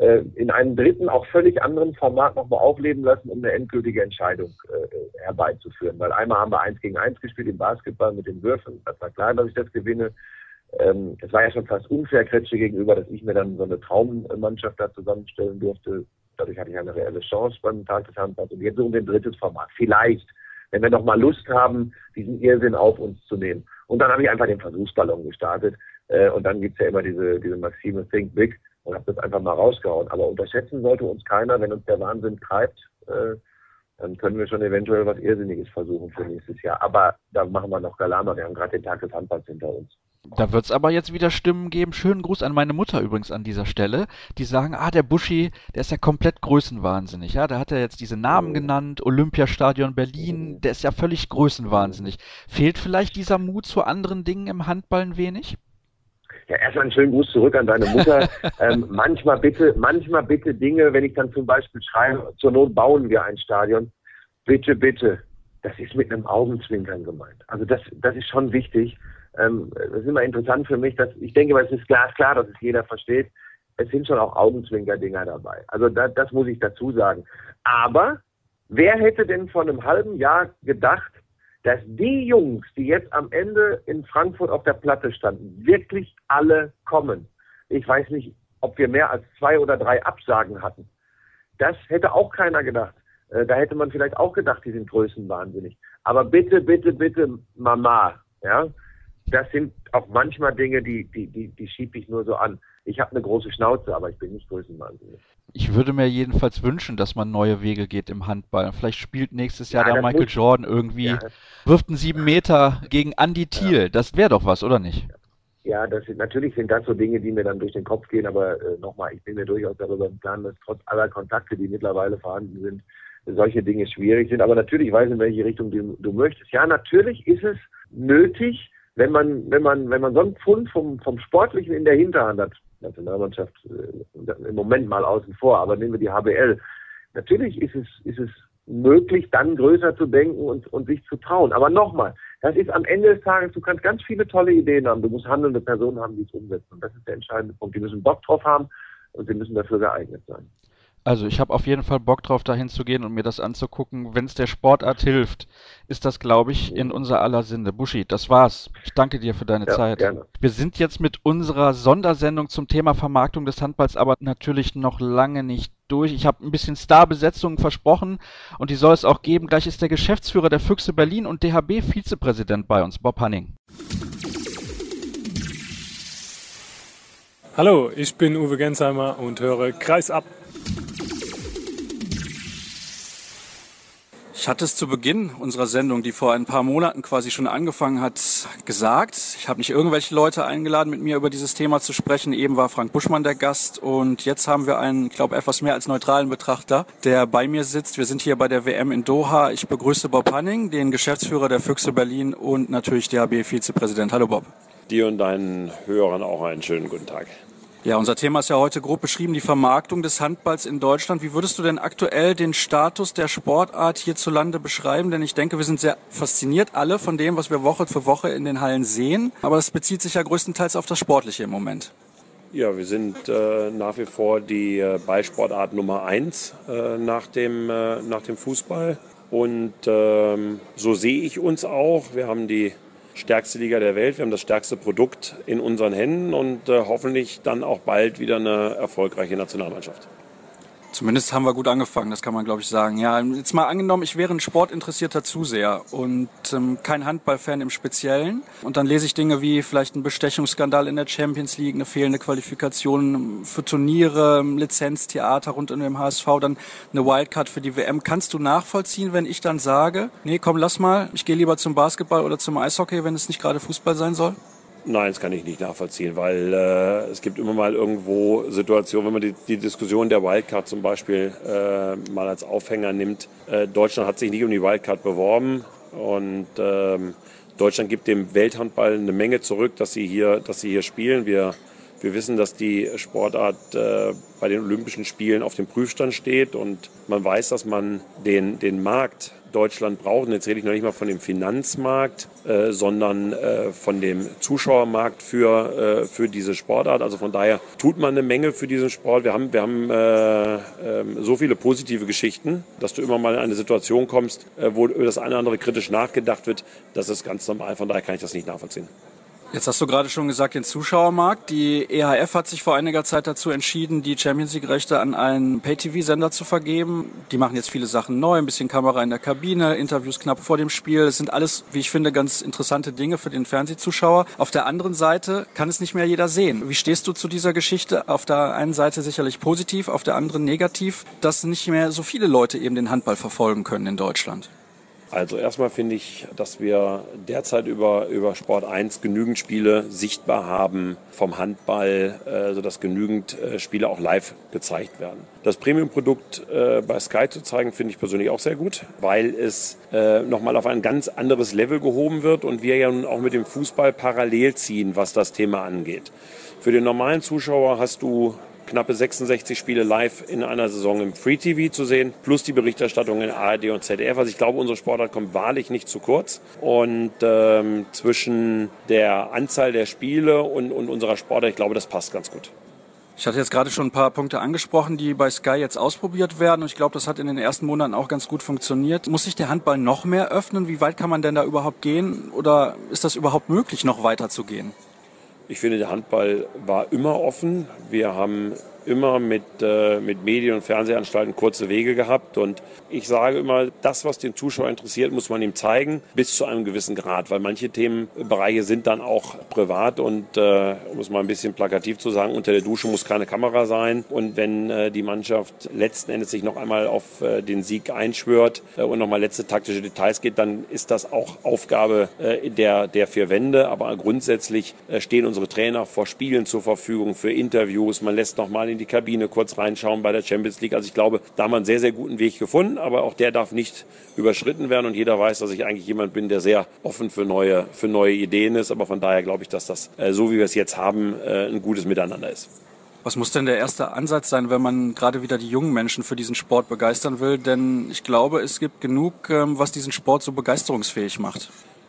in einem dritten, auch völlig anderen Format nochmal aufleben lassen, um eine endgültige Entscheidung äh, herbeizuführen. Weil einmal haben wir eins gegen eins gespielt im Basketball mit den Würfen. Das war klar, dass ich das gewinne. Ähm, es war ja schon fast unfair Kretsche gegenüber, dass ich mir dann so eine Traummannschaft da zusammenstellen durfte. Dadurch hatte ich eine reelle Chance beim Tag des Handballs. Und jetzt suchen wir ein drittes Format. Vielleicht, wenn wir nochmal Lust haben, diesen Irrsinn auf uns zu nehmen. Und dann habe ich einfach den Versuchsballon gestartet. Äh, und dann gibt's ja immer diese, diese Maxime Think Big. Und habe das einfach mal rausgehauen. Aber unterschätzen sollte uns keiner, wenn uns der Wahnsinn treibt, äh, dann können wir schon eventuell was Irrsinniges versuchen für nächstes Jahr. Aber da machen wir noch Galama, wir haben gerade den Tag des Handballs hinter uns. Da wird es aber jetzt wieder Stimmen geben. Schönen Gruß an meine Mutter übrigens an dieser Stelle. Die sagen, ah, der Buschi, der ist ja komplett größenwahnsinnig. Ja, da hat er jetzt diese Namen genannt, Olympiastadion Berlin, der ist ja völlig größenwahnsinnig. Fehlt vielleicht dieser Mut zu anderen Dingen im Handball ein wenig? Ja, erstmal einen schönen Gruß zurück an deine Mutter. ähm, manchmal bitte, manchmal bitte Dinge, wenn ich dann zum Beispiel schreibe, zur Not bauen wir ein Stadion. Bitte, bitte. Das ist mit einem Augenzwinkern gemeint. Also das, das ist schon wichtig. Ähm, das ist immer interessant für mich, dass ich denke, weil es ist klar, klar, dass es jeder versteht. Es sind schon auch Augenzwinker-Dinger dabei. Also das, das muss ich dazu sagen. Aber wer hätte denn vor einem halben Jahr gedacht, dass die Jungs, die jetzt am Ende in Frankfurt auf der Platte standen, wirklich alle kommen. Ich weiß nicht, ob wir mehr als zwei oder drei Absagen hatten. Das hätte auch keiner gedacht. Äh, da hätte man vielleicht auch gedacht, die sind größenwahnsinnig. Aber bitte, bitte, bitte, Mama, ja, das sind auch manchmal Dinge, die, die, die, die schiebe ich nur so an. Ich habe eine große Schnauze, aber ich bin nicht größenwahnsinnig. Ich würde mir jedenfalls wünschen, dass man neue Wege geht im Handball. Vielleicht spielt nächstes Jahr Ja, der das Michael muss- Jordan irgendwie, Ja. wirft einen sieben Meter gegen Andy Thiel. Das wäre doch was, oder nicht? Ja, das sind, natürlich sind das so Dinge, die mir dann durch den Kopf gehen, aber äh, nochmal, ich bin mir durchaus darüber im Klaren, dass trotz aller Kontakte, die mittlerweile vorhanden sind, solche Dinge schwierig sind. Aber natürlich weiß ich, in welche Richtung du, du möchtest. Ja, natürlich ist es nötig, wenn man, wenn man, wenn man so einen Pfund vom, vom Sportlichen in der Hinterhand hat, Nationalmannschaft äh, im Moment mal außen vor, aber nehmen wir die H B L. Natürlich ist es, ist es möglich, dann größer zu denken und, und sich zu trauen. Aber nochmal, das ist am Ende des Tages, du kannst ganz viele tolle Ideen haben, du musst handelnde Personen haben, die es umsetzen. Und das ist der entscheidende Punkt. Die müssen Bock drauf haben und sie müssen dafür geeignet sein. Also ich habe auf jeden Fall Bock drauf, dahin zu gehen und mir das anzugucken. Wenn es der Sportart hilft, ist das, glaube ich, in unser aller Sinne. Buschi, das war's. Ich danke dir für deine Ja, Zeit. gerne. Wir sind jetzt mit unserer Sondersendung zum Thema Vermarktung des Handballs aber natürlich noch lange nicht durch. Ich habe ein bisschen Starbesetzungen versprochen und die soll es auch geben. Gleich ist der Geschäftsführer der Füchse Berlin und D H B-Vizepräsident bei uns, Bob Hanning. Hallo, ich bin Uwe Gensheimer und höre Kreis ab. Ich hatte es zu Beginn unserer Sendung, die vor ein paar Monaten quasi schon angefangen hat, gesagt. Ich habe nicht irgendwelche Leute eingeladen, mit mir über dieses Thema zu sprechen. Eben war Frank Buschmann der Gast und jetzt haben wir einen, ich glaube, etwas mehr als neutralen Betrachter, der bei mir sitzt. Wir sind hier bei der W M in Doha. Ich begrüße Bob Hanning, den Geschäftsführer der Füchse Berlin und natürlich D H B-Vizepräsident. Hallo Bob. Dir und deinen Hörern auch einen schönen guten Tag. Ja, unser Thema ist ja heute grob beschrieben, die Vermarktung des Handballs in Deutschland. Wie würdest du denn aktuell den Status der Sportart hierzulande beschreiben? Denn ich denke, wir sind sehr fasziniert alle von dem, was wir Woche für Woche in den Hallen sehen. Aber das bezieht sich ja größtenteils auf das Sportliche im Moment. Ja, wir sind äh, nach wie vor die äh, Ballsportart Nummer eins äh, nach dem, äh, nach dem Fußball. Und ähm, so sehe ich uns auch. Wir haben die stärkste Liga der Welt, wir haben das stärkste Produkt in unseren Händen und äh, hoffentlich dann auch bald wieder eine erfolgreiche Nationalmannschaft. Zumindest haben wir gut angefangen, das kann man, glaube ich, sagen. Ja, jetzt mal angenommen, ich wäre ein sportinteressierter Zuseher und ähm, kein Handballfan im Speziellen. Und dann lese ich Dinge wie vielleicht ein Bestechungsskandal in der Champions League, eine fehlende Qualifikation für Turniere, Lizenztheater rund um den H S V, dann eine Wildcard für die W M. Kannst du nachvollziehen, wenn ich dann sage, nee, komm, lass mal, ich gehe lieber zum Basketball oder zum Eishockey, wenn es nicht gerade Fußball sein soll? Nein, das kann ich nicht nachvollziehen, weil äh, es gibt immer mal irgendwo Situationen, wenn man die, die Diskussion der Wildcard zum Beispiel äh, mal als Aufhänger nimmt. Äh, Deutschland hat sich nicht um die Wildcard beworben und ähm, Deutschland gibt dem Welthandball eine Menge zurück, dass sie hier, dass sie hier spielen. Wir, wir wissen, dass die Sportart äh, bei den Olympischen Spielen auf dem Prüfstand steht und man weiß, dass man den, den Markt Deutschland braucht. Und jetzt rede ich noch nicht mal von dem Finanzmarkt, äh, sondern äh, von dem Zuschauermarkt für, äh, für diese Sportart. Also von daher tut man eine Menge für diesen Sport. Wir haben, wir haben äh, äh, so viele positive Geschichten, dass du immer mal in eine Situation kommst, äh, wo über das eine oder andere kritisch nachgedacht wird. Das ist ganz normal. Von daher kann ich das nicht nachvollziehen. Jetzt hast du gerade schon gesagt, den Zuschauermarkt. Die E H F hat sich vor einiger Zeit dazu entschieden, die Champions League-Rechte an einen Pay-T V-Sender zu vergeben. Die machen jetzt viele Sachen neu, ein bisschen Kamera in der Kabine, Interviews knapp vor dem Spiel. Das sind alles, wie ich finde, ganz interessante Dinge für den Fernsehzuschauer. Auf der anderen Seite kann es nicht mehr jeder sehen. Wie stehst du zu dieser Geschichte? Auf der einen Seite sicherlich positiv, auf der anderen negativ, dass nicht mehr so viele Leute eben den Handball verfolgen können in Deutschland. Also erstmal finde ich, dass wir derzeit über, über Sport eins genügend Spiele sichtbar haben vom Handball, äh, sodass genügend äh, Spiele auch live gezeigt werden. Das Premium-Produkt äh, bei Sky zu zeigen, finde ich persönlich auch sehr gut, weil es äh, nochmal auf ein ganz anderes Level gehoben wird und wir ja nun auch mit dem Fußball parallel ziehen, was das Thema angeht. Für den normalen Zuschauer hast du knappe sechsundsechzig Spiele live in einer Saison im Free-T V zu sehen, plus die Berichterstattung in A R D und Z D F. Also ich glaube, unsere Sportart kommt wahrlich nicht zu kurz. Und ähm, zwischen der Anzahl der Spiele und, und unserer Sportart, ich glaube, das passt ganz gut. Ich hatte jetzt gerade schon ein paar Punkte angesprochen, die bei Sky jetzt ausprobiert werden. Und ich glaube, das hat in den ersten Monaten auch ganz gut funktioniert. Muss sich der Handball noch mehr öffnen? Wie weit kann man denn da überhaupt gehen? Oder ist das überhaupt möglich, noch weiter zu gehen? Ich finde, der Handball war immer offen. Wir haben immer mit, äh, mit Medien- und Fernsehanstalten kurze Wege gehabt. Und ich sage immer, das, was den Zuschauer interessiert, muss man ihm zeigen, bis zu einem gewissen Grad. Weil manche Themenbereiche sind dann auch privat und, äh, um es mal ein bisschen plakativ zu sagen, unter der Dusche muss keine Kamera sein. Und wenn äh, die Mannschaft letzten Endes sich noch einmal auf äh, den Sieg einschwört äh, und nochmal letzte taktische Details geht, dann ist das auch Aufgabe äh, der, der vier Wände. Aber grundsätzlich äh, stehen unsere Trainer vor Spielen zur Verfügung für Interviews. Man lässt nochmal in die Kabine kurz reinschauen bei der Champions League. Also ich glaube, da haben wir einen sehr, sehr guten Weg gefunden, aber auch der darf nicht überschritten werden und jeder weiß, dass ich eigentlich jemand bin, der sehr offen für neue, für neue Ideen ist, aber von daher glaube ich, dass das, äh, so wie wir es jetzt haben, äh, ein gutes Miteinander ist. Was muss denn der erste Ansatz sein, wenn man gerade wieder die jungen Menschen für diesen Sport begeistern will? Denn ich glaube, es gibt genug, ähm, was diesen Sport so begeisterungsfähig macht.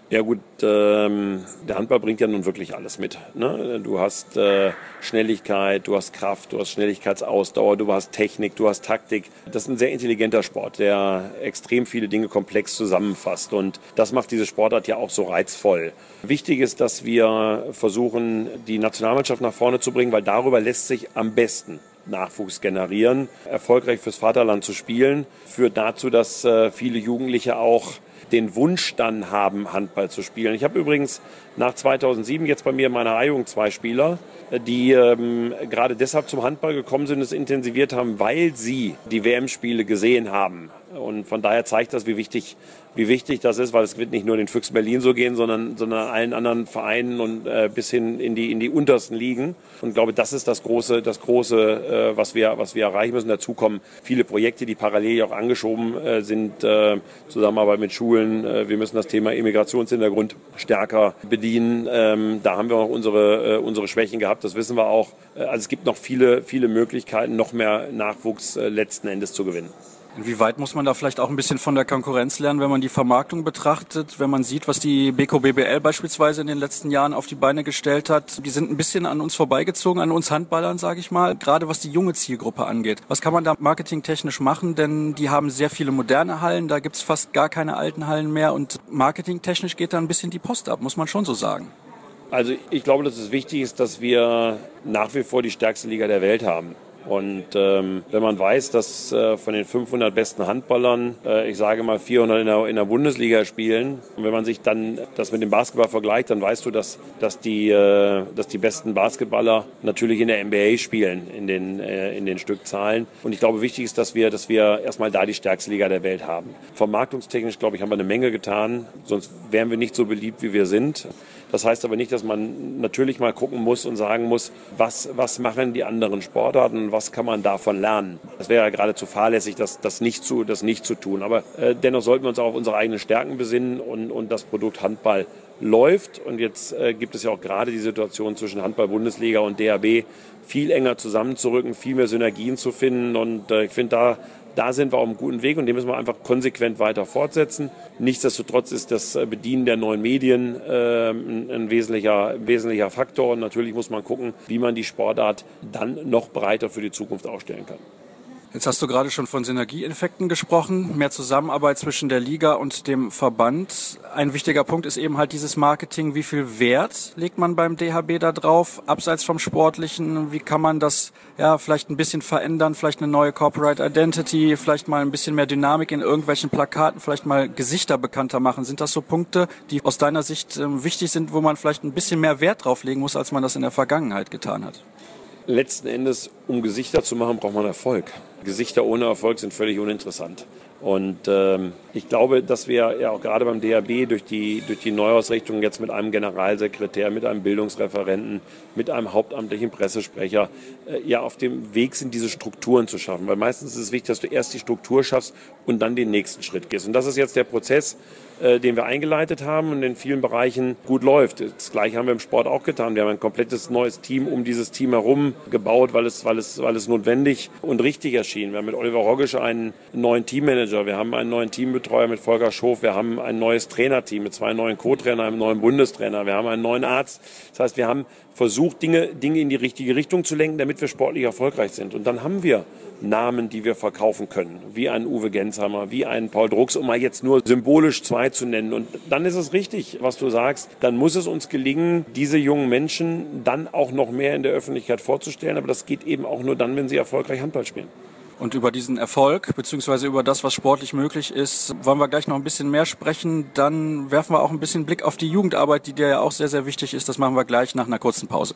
Ja gut, ähm, der Handball bringt ja nun wirklich alles mit. Ne? Du hast äh, Schnelligkeit, du hast Kraft, du hast Schnelligkeitsausdauer, du hast Technik, du hast Taktik. Das ist ein sehr intelligenter Sport, der extrem viele Dinge komplex zusammenfasst. Und das macht diese Sportart ja auch so reizvoll. Wichtig ist, dass wir versuchen, die Nationalmannschaft nach vorne zu bringen, weil darüber lässt sich am besten Nachwuchs generieren. Erfolgreich fürs Vaterland zu spielen, führt dazu, dass äh, viele Jugendliche auch den Wunsch dann haben, Handball zu spielen. Ich habe übrigens nach zweitausendsieben jetzt bei mir in meiner A-Jugend zwei Spieler, die ähm, gerade deshalb zum Handball gekommen sind, es intensiviert haben, weil sie die W M-Spiele gesehen haben. Und von daher zeigt das, wie wichtig, wie wichtig das ist, weil es wird nicht nur den Füchsen Berlin so gehen, sondern, sondern allen anderen Vereinen und äh, bis hin in die, in die untersten Ligen. Und ich glaube, das ist das Große, das Große, äh, was wir, was wir erreichen müssen. Dazu kommen viele Projekte, die parallel auch angeschoben äh, sind, äh, Zusammenarbeit mit Schulen. Äh, wir müssen das Thema Immigrationshintergrund stärker bedienen. Ähm, da haben wir auch unsere, äh, unsere Schwächen gehabt, das wissen wir auch. Äh, also es gibt noch viele, viele Möglichkeiten, noch mehr Nachwuchs äh, letzten Endes zu gewinnen. Inwieweit muss man da vielleicht auch ein bisschen von der Konkurrenz lernen, wenn man die Vermarktung betrachtet, wenn man sieht, was die B K B B L beispielsweise in den letzten Jahren auf die Beine gestellt hat? Die sind ein bisschen an uns vorbeigezogen, an uns Handballern, sage ich mal, gerade was die junge Zielgruppe angeht. Was kann man da marketingtechnisch machen? Denn die haben sehr viele moderne Hallen, da gibt's fast gar keine alten Hallen mehr und marketingtechnisch geht da ein bisschen die Post ab, muss man schon so sagen. Also ich glaube, dass es wichtig ist, dass wir nach wie vor die stärkste Liga der Welt haben. Und ähm, wenn man weiß, dass äh, von den fünfhundert besten Handballern, äh, ich sage mal vierhundert in der, in der Bundesliga spielen, und wenn man sich dann das mit dem Basketball vergleicht, dann weißt du, dass, dass, die, äh, dass die besten Basketballer natürlich in der N B A spielen, in den, äh, in den Stückzahlen. Und ich glaube, wichtig ist, dass wir, dass wir erstmal da die stärkste Liga der Welt haben. Vermarktungstechnisch, glaube ich, haben wir eine Menge getan, sonst wären wir nicht so beliebt, wie wir sind. Das heißt aber nicht, dass man natürlich mal gucken muss und sagen muss, was, was machen die anderen Sportarten und was kann man davon lernen. Das wäre ja geradezu fahrlässig, das, das, nicht, zu, das nicht zu tun. Aber äh, dennoch sollten wir uns auch auf unsere eigenen Stärken besinnen und, und das Produkt Handball läuft. Und jetzt äh, gibt es ja auch gerade die Situation zwischen Handball-Bundesliga und D H B viel enger zusammenzurücken, viel mehr Synergien zu finden. Und äh, ich finde, da Da sind wir auf einem guten Weg und den müssen wir einfach konsequent weiter fortsetzen. Nichtsdestotrotz ist das Bedienen der neuen Medien äh, ein, ein wesentlicher, wesentlicher Faktor. Und natürlich muss man gucken, wie man die Sportart dann noch breiter für die Zukunft aufstellen kann. Jetzt hast du gerade schon von Synergieeffekten gesprochen, mehr Zusammenarbeit zwischen der Liga und dem Verband. Ein wichtiger Punkt ist eben halt dieses Marketing. Wie viel Wert legt man beim D H B da drauf, abseits vom Sportlichen? Wie kann man das ja vielleicht ein bisschen verändern, vielleicht eine neue Corporate Identity, vielleicht mal ein bisschen mehr Dynamik in irgendwelchen Plakaten, vielleicht mal Gesichter bekannter machen? Sind das so Punkte, die aus deiner Sicht äh, wichtig sind, wo man vielleicht ein bisschen mehr Wert drauf legen muss, als man das in der Vergangenheit getan hat? Letzten Endes, um Gesichter zu machen, braucht man Erfolg. Gesichter ohne Erfolg sind völlig uninteressant. Und ähm, ich glaube, dass wir ja auch gerade beim D H B durch die, durch die Neuausrichtung jetzt mit einem Generalsekretär, mit einem Bildungsreferenten, mit einem hauptamtlichen Pressesprecher äh, ja auf dem Weg sind, diese Strukturen zu schaffen. Weil meistens ist es wichtig, dass du erst die Struktur schaffst und dann den nächsten Schritt gehst. Und das ist jetzt der Prozess, äh, den wir eingeleitet haben und in vielen Bereichen gut läuft. Das Gleiche haben wir im Sport auch getan. Wir haben ein komplettes neues Team um dieses Team herum gebaut, weil es, weil es, weil es notwendig und richtig erschien. Wir haben mit Oliver Rogisch einen neuen Teammanager. Wir haben einen neuen Teambetreuer mit Volker Schof. Wir haben ein neues Trainerteam mit zwei neuen Co-Trainern, einem neuen Bundestrainer. Wir haben einen neuen Arzt. Das heißt, wir haben versucht, Dinge, Dinge in die richtige Richtung zu lenken, damit wir sportlich erfolgreich sind. Und dann haben wir Namen, die wir verkaufen können, wie einen Uwe Gensheimer, wie einen Paul Drucks, um mal jetzt nur symbolisch zwei zu nennen. Und dann ist es richtig, was du sagst. Dann muss es uns gelingen, diese jungen Menschen dann auch noch mehr in der Öffentlichkeit vorzustellen. Aber das geht eben auch nur dann, wenn sie erfolgreich Handball spielen. Und über diesen Erfolg, beziehungsweise über das, was sportlich möglich ist, wollen wir gleich noch ein bisschen mehr sprechen. Dann werfen wir auch ein bisschen Blick auf die Jugendarbeit, die dir ja auch sehr, sehr wichtig ist. Das machen wir gleich nach einer kurzen Pause.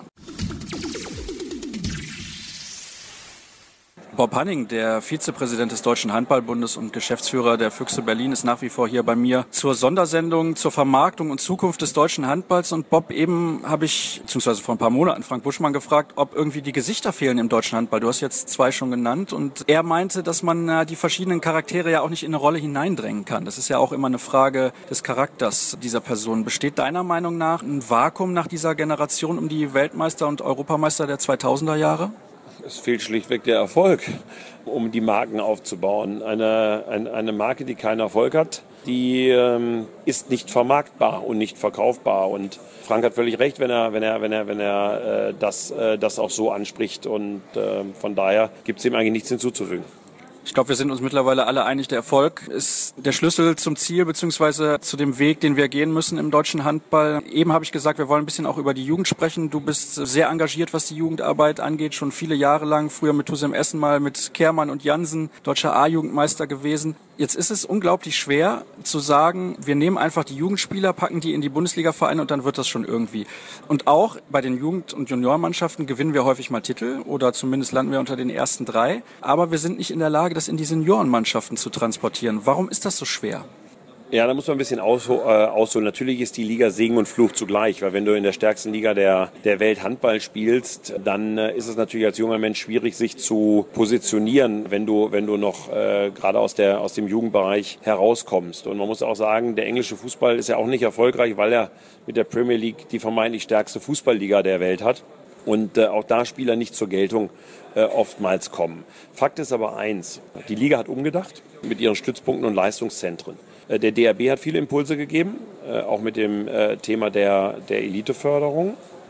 Bob Hanning, der Vizepräsident des Deutschen Handballbundes und Geschäftsführer der Füchse Berlin, ist nach wie vor hier bei mir zur Sondersendung zur Vermarktung und Zukunft des deutschen Handballs. Und Bob, eben habe ich, beziehungsweise vor ein paar Monaten, Frank Buschmann gefragt, ob irgendwie die Gesichter fehlen im deutschen Handball. Du hast jetzt zwei schon genannt. Und er meinte, dass man äh, die verschiedenen Charaktere ja auch nicht in eine Rolle hineindrängen kann. Das ist ja auch immer eine Frage des Charakters dieser Person. Besteht deiner Meinung nach ein Vakuum nach dieser Generation um die Weltmeister und Europameister der zweitausender Jahre? Es fehlt schlichtweg der Erfolg, um die Marken aufzubauen. Eine, eine, eine Marke, die keinen Erfolg hat, die ähm, ist nicht vermarktbar und nicht verkaufbar. Und Frank hat völlig recht, wenn er, wenn er, wenn er, wenn er äh, das, äh, das auch so anspricht. Und äh, von daher gibt es ihm eigentlich nichts hinzuzufügen. Ich glaube, wir sind uns mittlerweile alle einig, der Erfolg ist der Schlüssel zum Ziel beziehungsweise zu dem Weg, den wir gehen müssen im deutschen Handball. Eben habe ich gesagt, wir wollen ein bisschen auch über die Jugend sprechen. Du bist sehr engagiert, was die Jugendarbeit angeht, schon viele Jahre lang. Früher mit Tusem Essen mal mit Kehrmann und Jansen, deutscher A-Jugendmeister gewesen. Jetzt ist es unglaublich schwer zu sagen, wir nehmen einfach die Jugendspieler, packen die in die Bundesliga-Vereine und dann wird das schon irgendwie. Und auch bei den Jugend- und Juniormannschaften gewinnen wir häufig mal Titel oder zumindest landen wir unter den ersten drei. Aber wir sind nicht in der Lage, das in die Seniorenmannschaften zu transportieren. Warum ist das so schwer? Ja, da muss man ein bisschen ausholen. Äh, ausholen. Natürlich ist die Liga Segen und Fluch zugleich, weil wenn du in der stärksten Liga der, der Welt Handball spielst, dann äh, ist es natürlich als junger Mensch schwierig, sich zu positionieren, wenn du, wenn du noch äh, gerade aus, der, aus dem Jugendbereich herauskommst. Und man muss auch sagen, der englische Fußball ist ja auch nicht erfolgreich, weil er mit der Premier League die vermeintlich stärkste Fußballliga der Welt hat. Und äh, auch da Spieler nicht zur Geltung äh, oftmals kommen. Fakt ist aber eins, die Liga hat umgedacht mit ihren Stützpunkten und Leistungszentren. Äh, der D R B hat viele Impulse gegeben, äh, auch mit dem äh, Thema der, der Eliteförderung.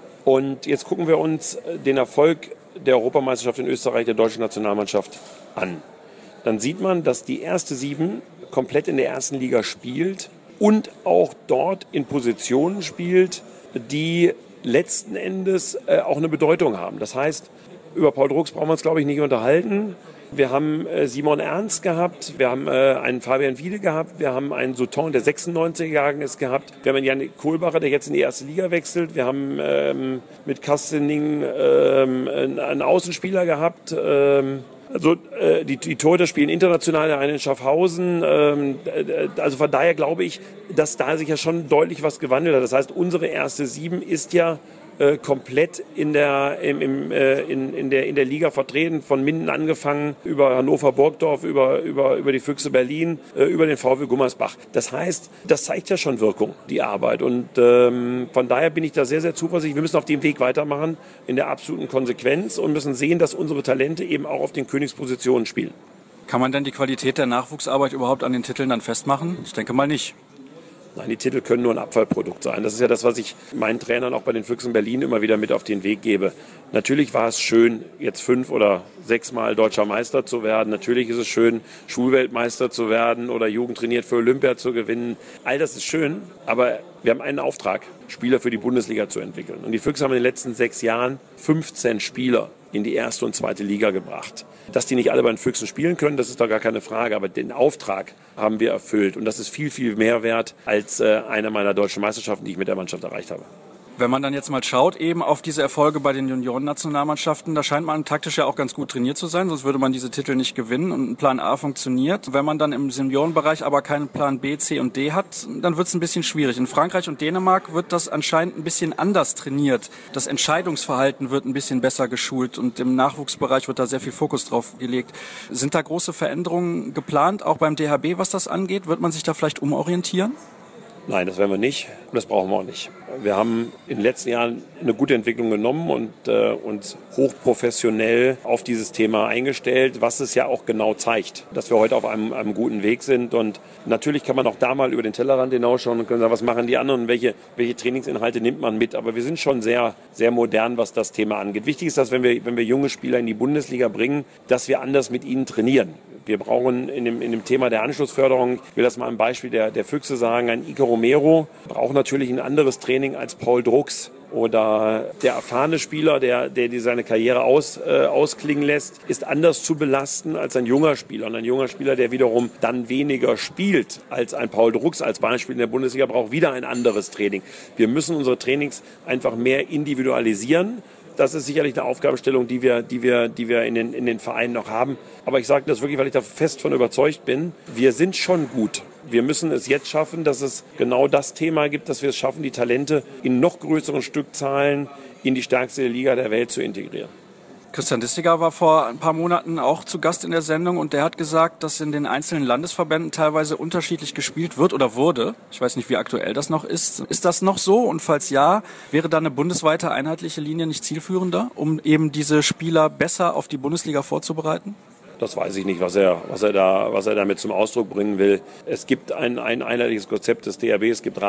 Und jetzt gucken wir uns den Erfolg der Europameisterschaft in Österreich, der deutschen Nationalmannschaft, an. Dann sieht man, dass die erste Sieben komplett in der ersten Liga spielt und auch dort in Positionen spielt, die letzten Endes äh, auch eine Bedeutung haben. Das heißt, über Paul Drucks brauchen wir uns, glaube ich, nicht unterhalten. Wir haben äh, Simon Ernst gehabt, wir haben äh, einen Fabian Wiede gehabt, wir haben einen Souton, der sechsundneunzig gegangen ist, gehabt. Wir haben einen Janik Kohlbacher, der jetzt in die erste Liga wechselt. Wir haben ähm, mit Kastening ähm, einen Außenspieler gehabt. Ähm, Also äh, die, die Torhüter spielen international, der eine in Schaffhausen. Ähm, äh, also von daher glaube ich, dass da sich ja schon deutlich was gewandelt hat. Das heißt, unsere erste Sieben ist ja äh, komplett in der, im, im, äh, in, in, der, in der Liga vertreten, von Minden angefangen, über Hannover-Burgdorf, über, über, über die Füchse Berlin, äh, über den VfB Gummersbach. Das heißt, das zeigt ja schon Wirkung, die Arbeit. Und ähm, von daher bin ich da sehr, sehr zuversichtlich. Wir müssen auf dem Weg weitermachen, in der absoluten Konsequenz, und müssen sehen, dass unsere Talente eben auch auf den Königspositionen spielen. Kann man denn die Qualität der Nachwuchsarbeit überhaupt an den Titeln dann festmachen? Ich denke mal nicht. Nein, die Titel können nur ein Abfallprodukt sein. Das ist ja das, was ich meinen Trainern auch bei den Füchsen Berlin immer wieder mit auf den Weg gebe. Natürlich war es schön, jetzt fünf oder sechsmal deutscher Meister zu werden. Natürlich ist es schön, Schulweltmeister zu werden oder Jugend trainiert für Olympia zu gewinnen. All das ist schön, aber wir haben einen Auftrag, Spieler für die Bundesliga zu entwickeln. Und die Füchse haben in den letzten sechs Jahren fünfzehn Spieler in die erste und zweite Liga gebracht. Dass die nicht alle bei den Füchsen spielen können, das ist doch gar keine Frage, aber den Auftrag haben wir erfüllt. Und das ist viel, viel mehr wert als äh, eine meiner deutschen Meisterschaften, die ich mit der Mannschaft erreicht habe. Wenn man dann jetzt mal schaut, eben auf diese Erfolge bei den Junioren-Nationalmannschaften, da scheint man taktisch ja auch ganz gut trainiert zu sein, sonst würde man diese Titel nicht gewinnen und ein Plan A funktioniert. Wenn man dann im Seniorenbereich aber keinen Plan B, C und D hat, dann wird es ein bisschen schwierig. In Frankreich und Dänemark wird das anscheinend ein bisschen anders trainiert. Das Entscheidungsverhalten wird ein bisschen besser geschult und im Nachwuchsbereich wird da sehr viel Fokus drauf gelegt. Sind da große Veränderungen geplant, auch beim D H B, was das angeht? Wird man sich da vielleicht umorientieren? Nein, das werden wir nicht und das brauchen wir auch nicht. Wir haben in den letzten Jahren eine gute Entwicklung genommen und äh, uns hochprofessionell auf dieses Thema eingestellt, was es ja auch genau zeigt, dass wir heute auf einem, einem guten Weg sind. Und natürlich kann man auch da mal über den Tellerrand hinausschauen und können sagen, was machen die anderen und welche, welche Trainingsinhalte nimmt man mit. Aber wir sind schon sehr, sehr modern, was das Thema angeht. Wichtig ist, dass wenn wir, wenn wir junge Spieler in die Bundesliga bringen, dass wir anders mit ihnen trainieren. Wir brauchen in dem, in dem Thema der Anschlussförderung, ich will das mal am Beispiel der, der Füchse sagen, ein Iker Romero braucht natürlich ein anderes Training als Paul Drucks. Oder der erfahrene Spieler, der, der die seine Karriere aus, äh, ausklingen lässt, ist anders zu belasten als ein junger Spieler. Und ein junger Spieler, der wiederum dann weniger spielt als ein Paul Drucks als Beispiel in der Bundesliga, braucht wieder ein anderes Training. Wir müssen unsere Trainings einfach mehr individualisieren. Das ist sicherlich eine Aufgabenstellung, die wir, die wir, die wir in den, in den Vereinen noch haben. Aber ich sage das wirklich, weil ich da fest von überzeugt bin. Wir sind schon gut. Wir müssen es jetzt schaffen, dass es genau das Thema gibt, dass wir es schaffen, die Talente in noch größeren Stückzahlen in die stärkste Liga der Welt zu integrieren. Christian Distiger war vor ein paar Monaten auch zu Gast in der Sendung und der hat gesagt, dass in den einzelnen Landesverbänden teilweise unterschiedlich gespielt wird oder wurde. Ich weiß nicht, wie aktuell das noch ist. Ist das noch so? Und falls ja, wäre da eine bundesweite einheitliche Linie nicht zielführender, um eben diese Spieler besser auf die Bundesliga vorzubereiten? Das weiß ich nicht, was er, was er da, was er damit zum Ausdruck bringen will. Es gibt ein, ein einheitliches Konzept des D H B, es gibt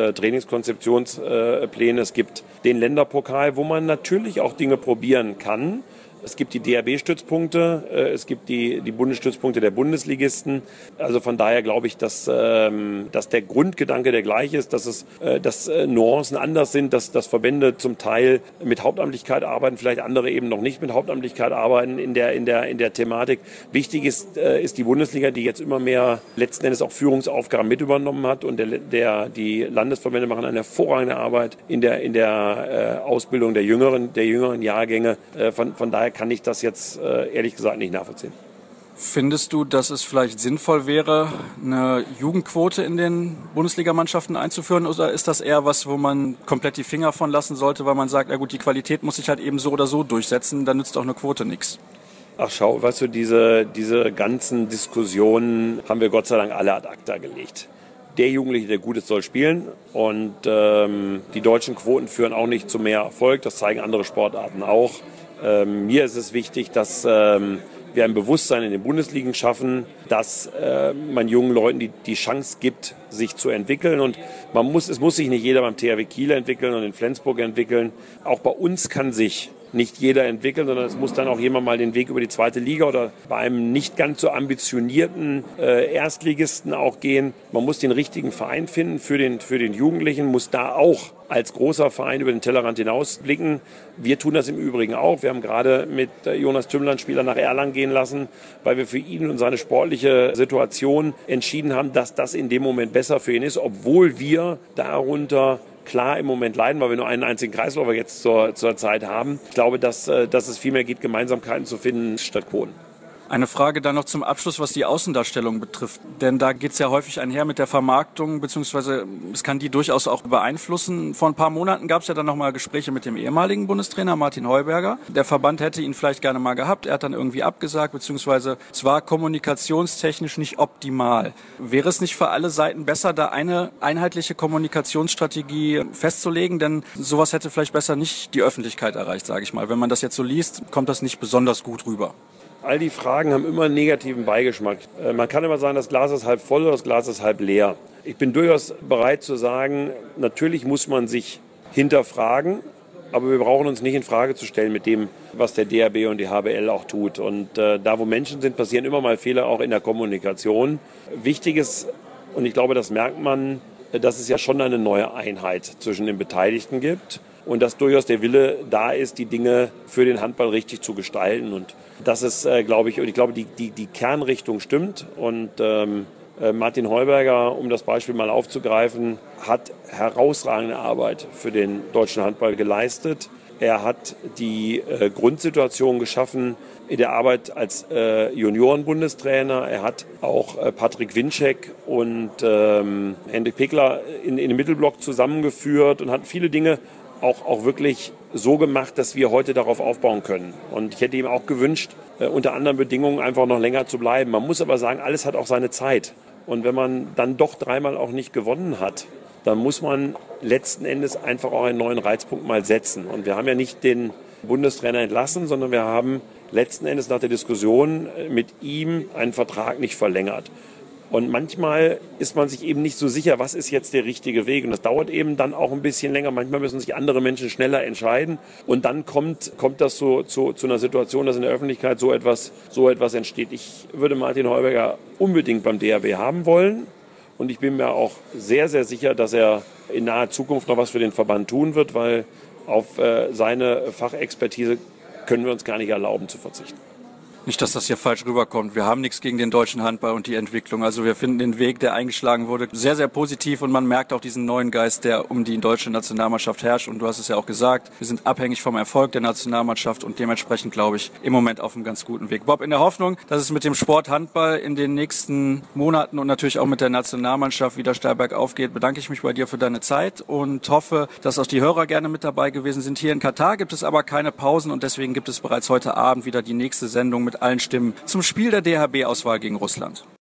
Rahmentrainingskonzeptionspläne, es gibt den Länderpokal, wo man natürlich auch Dinge probieren kann. Es gibt die D H B-Stützpunkte, es gibt die, die Bundesstützpunkte der Bundesligisten. Also von daher glaube ich, dass, ähm, dass der Grundgedanke der gleiche ist, dass es äh, dass äh, Nuancen anders sind, dass, dass Verbände zum Teil mit Hauptamtlichkeit arbeiten, vielleicht andere eben noch nicht mit Hauptamtlichkeit arbeiten in der, in der, in der Thematik. Wichtig ist, äh, ist die Bundesliga, die jetzt immer mehr letzten Endes auch Führungsaufgaben mit übernommen hat. Und der, der, die Landesverbände machen eine hervorragende Arbeit in der, in der äh, Ausbildung der jüngeren, der jüngeren Jahrgänge. Äh, von, von daher kann ich das jetzt äh, ehrlich gesagt nicht nachvollziehen. Findest du, dass es vielleicht sinnvoll wäre, eine Jugendquote in den Bundesligamannschaften einzuführen, oder ist das eher was, wo man komplett die Finger von lassen sollte, weil man sagt, na gut, die Qualität muss sich halt eben so oder so durchsetzen, dann nützt auch eine Quote nichts? Ach schau, weißt du, diese, diese ganzen Diskussionen haben wir Gott sei Dank alle ad acta gelegt. Der Jugendliche, der gut ist, soll spielen, und ähm, die deutschen Quoten führen auch nicht zu mehr Erfolg, das zeigen andere Sportarten auch. Ähm, mir ist es wichtig, dass ähm, wir ein Bewusstsein in den Bundesligen schaffen, dass äh, man jungen Leuten die, die Chance gibt, sich zu entwickeln. Und man muss, es muss sich nicht jeder beim T H W Kiel entwickeln und in Flensburg entwickeln. Auch bei uns kann sich nicht jeder entwickeln, sondern es muss dann auch jemand mal den Weg über die zweite Liga oder bei einem nicht ganz so ambitionierten äh, Erstligisten auch gehen. Man muss den richtigen Verein finden für den, für den Jugendlichen, muss da auch als großer Verein über den Tellerrand hinausblicken. Wir tun das im Übrigen auch. Wir haben gerade mit Jonas Tümmler Spieler nach Erlangen gehen lassen, weil wir für ihn und seine sportliche Situation entschieden haben, dass das in dem Moment besser für ihn ist, obwohl wir darunter klar im Moment leiden, weil wir nur einen einzigen Kreisläufer jetzt zur, zur Zeit haben. Ich glaube, dass, dass es vielmehr geht, Gemeinsamkeiten zu finden statt Quoten. Eine Frage dann noch zum Abschluss, was die Außendarstellung betrifft. Denn da geht es ja häufig einher mit der Vermarktung, beziehungsweise es kann die durchaus auch beeinflussen. Vor ein paar Monaten gab es ja dann nochmal Gespräche mit dem ehemaligen Bundestrainer Martin Heuberger. Der Verband hätte ihn vielleicht gerne mal gehabt. Er hat dann irgendwie abgesagt, beziehungsweise es war kommunikationstechnisch nicht optimal. Wäre es nicht für alle Seiten besser, da eine einheitliche Kommunikationsstrategie festzulegen? Denn sowas hätte vielleicht besser nicht die Öffentlichkeit erreicht, sage ich mal. Wenn man das jetzt so liest, kommt das nicht besonders gut rüber. All die Fragen haben immer einen negativen Beigeschmack. Man kann immer sagen, das Glas ist halb voll oder das Glas ist halb leer. Ich bin durchaus bereit zu sagen, natürlich muss man sich hinterfragen, aber wir brauchen uns nicht in Frage zu stellen mit dem, was der D H B und die H B L auch tut. Und äh, da, wo Menschen sind, passieren immer mal Fehler auch in der Kommunikation. Wichtig ist, und ich glaube, das merkt man, dass es ja schon eine neue Einheit zwischen den Beteiligten gibt. Und dass durchaus der Wille da ist, die Dinge für den Handball richtig zu gestalten. Und das ist, äh, glaube ich, und ich glaube, die, die, die Kernrichtung stimmt. Und ähm, äh, Martin Heuberger, um das Beispiel mal aufzugreifen, hat herausragende Arbeit für den deutschen Handball geleistet. Er hat die äh, Grundsituation geschaffen in der Arbeit als äh, Junioren-Bundestrainer. Er hat auch äh, Patrick Winczek und ähm, Hendrik Pickler in, in den Mittelblock zusammengeführt und hat viele Dinge Auch, auch wirklich so gemacht, dass wir heute darauf aufbauen können. Und ich hätte ihm auch gewünscht, äh, unter anderen Bedingungen einfach noch länger zu bleiben. Man muss aber sagen, alles hat auch seine Zeit. Und wenn man dann doch dreimal auch nicht gewonnen hat, dann muss man letzten Endes einfach auch einen neuen Reizpunkt mal setzen. Und wir haben ja nicht den Bundestrainer entlassen, sondern wir haben letzten Endes nach der Diskussion mit ihm einen Vertrag nicht verlängert. Und manchmal ist man sich eben nicht so sicher, was ist jetzt der richtige Weg. Und das dauert eben dann auch ein bisschen länger. Manchmal müssen sich andere Menschen schneller entscheiden. Und dann kommt, kommt das so, zu, zu einer Situation, dass in der Öffentlichkeit so etwas, so etwas entsteht. Ich würde Martin Heuberger unbedingt beim D H B haben wollen. Und ich bin mir auch sehr, sehr sicher, dass er in naher Zukunft noch was für den Verband tun wird, weil auf äh, seine Fachexpertise können wir uns gar nicht erlauben zu verzichten. Nicht, dass das hier falsch rüberkommt. Wir haben nichts gegen den deutschen Handball und die Entwicklung. Also wir finden den Weg, der eingeschlagen wurde, sehr, sehr positiv und man merkt auch diesen neuen Geist, der um die deutsche Nationalmannschaft herrscht. Und du hast es ja auch gesagt, wir sind abhängig vom Erfolg der Nationalmannschaft und dementsprechend, glaube ich, im Moment auf einem ganz guten Weg. Bob, in der Hoffnung, dass es mit dem Sport Handball in den nächsten Monaten und natürlich auch mit der Nationalmannschaft wieder steil bergauf geht, bedanke ich mich bei dir für deine Zeit und hoffe, dass auch die Hörer gerne mit dabei gewesen sind. Hier in Katar gibt es aber keine Pausen und deswegen gibt es bereits heute Abend wieder die nächste Sendung mit allen Stimmen zum Spiel der D H B-Auswahl gegen Russland.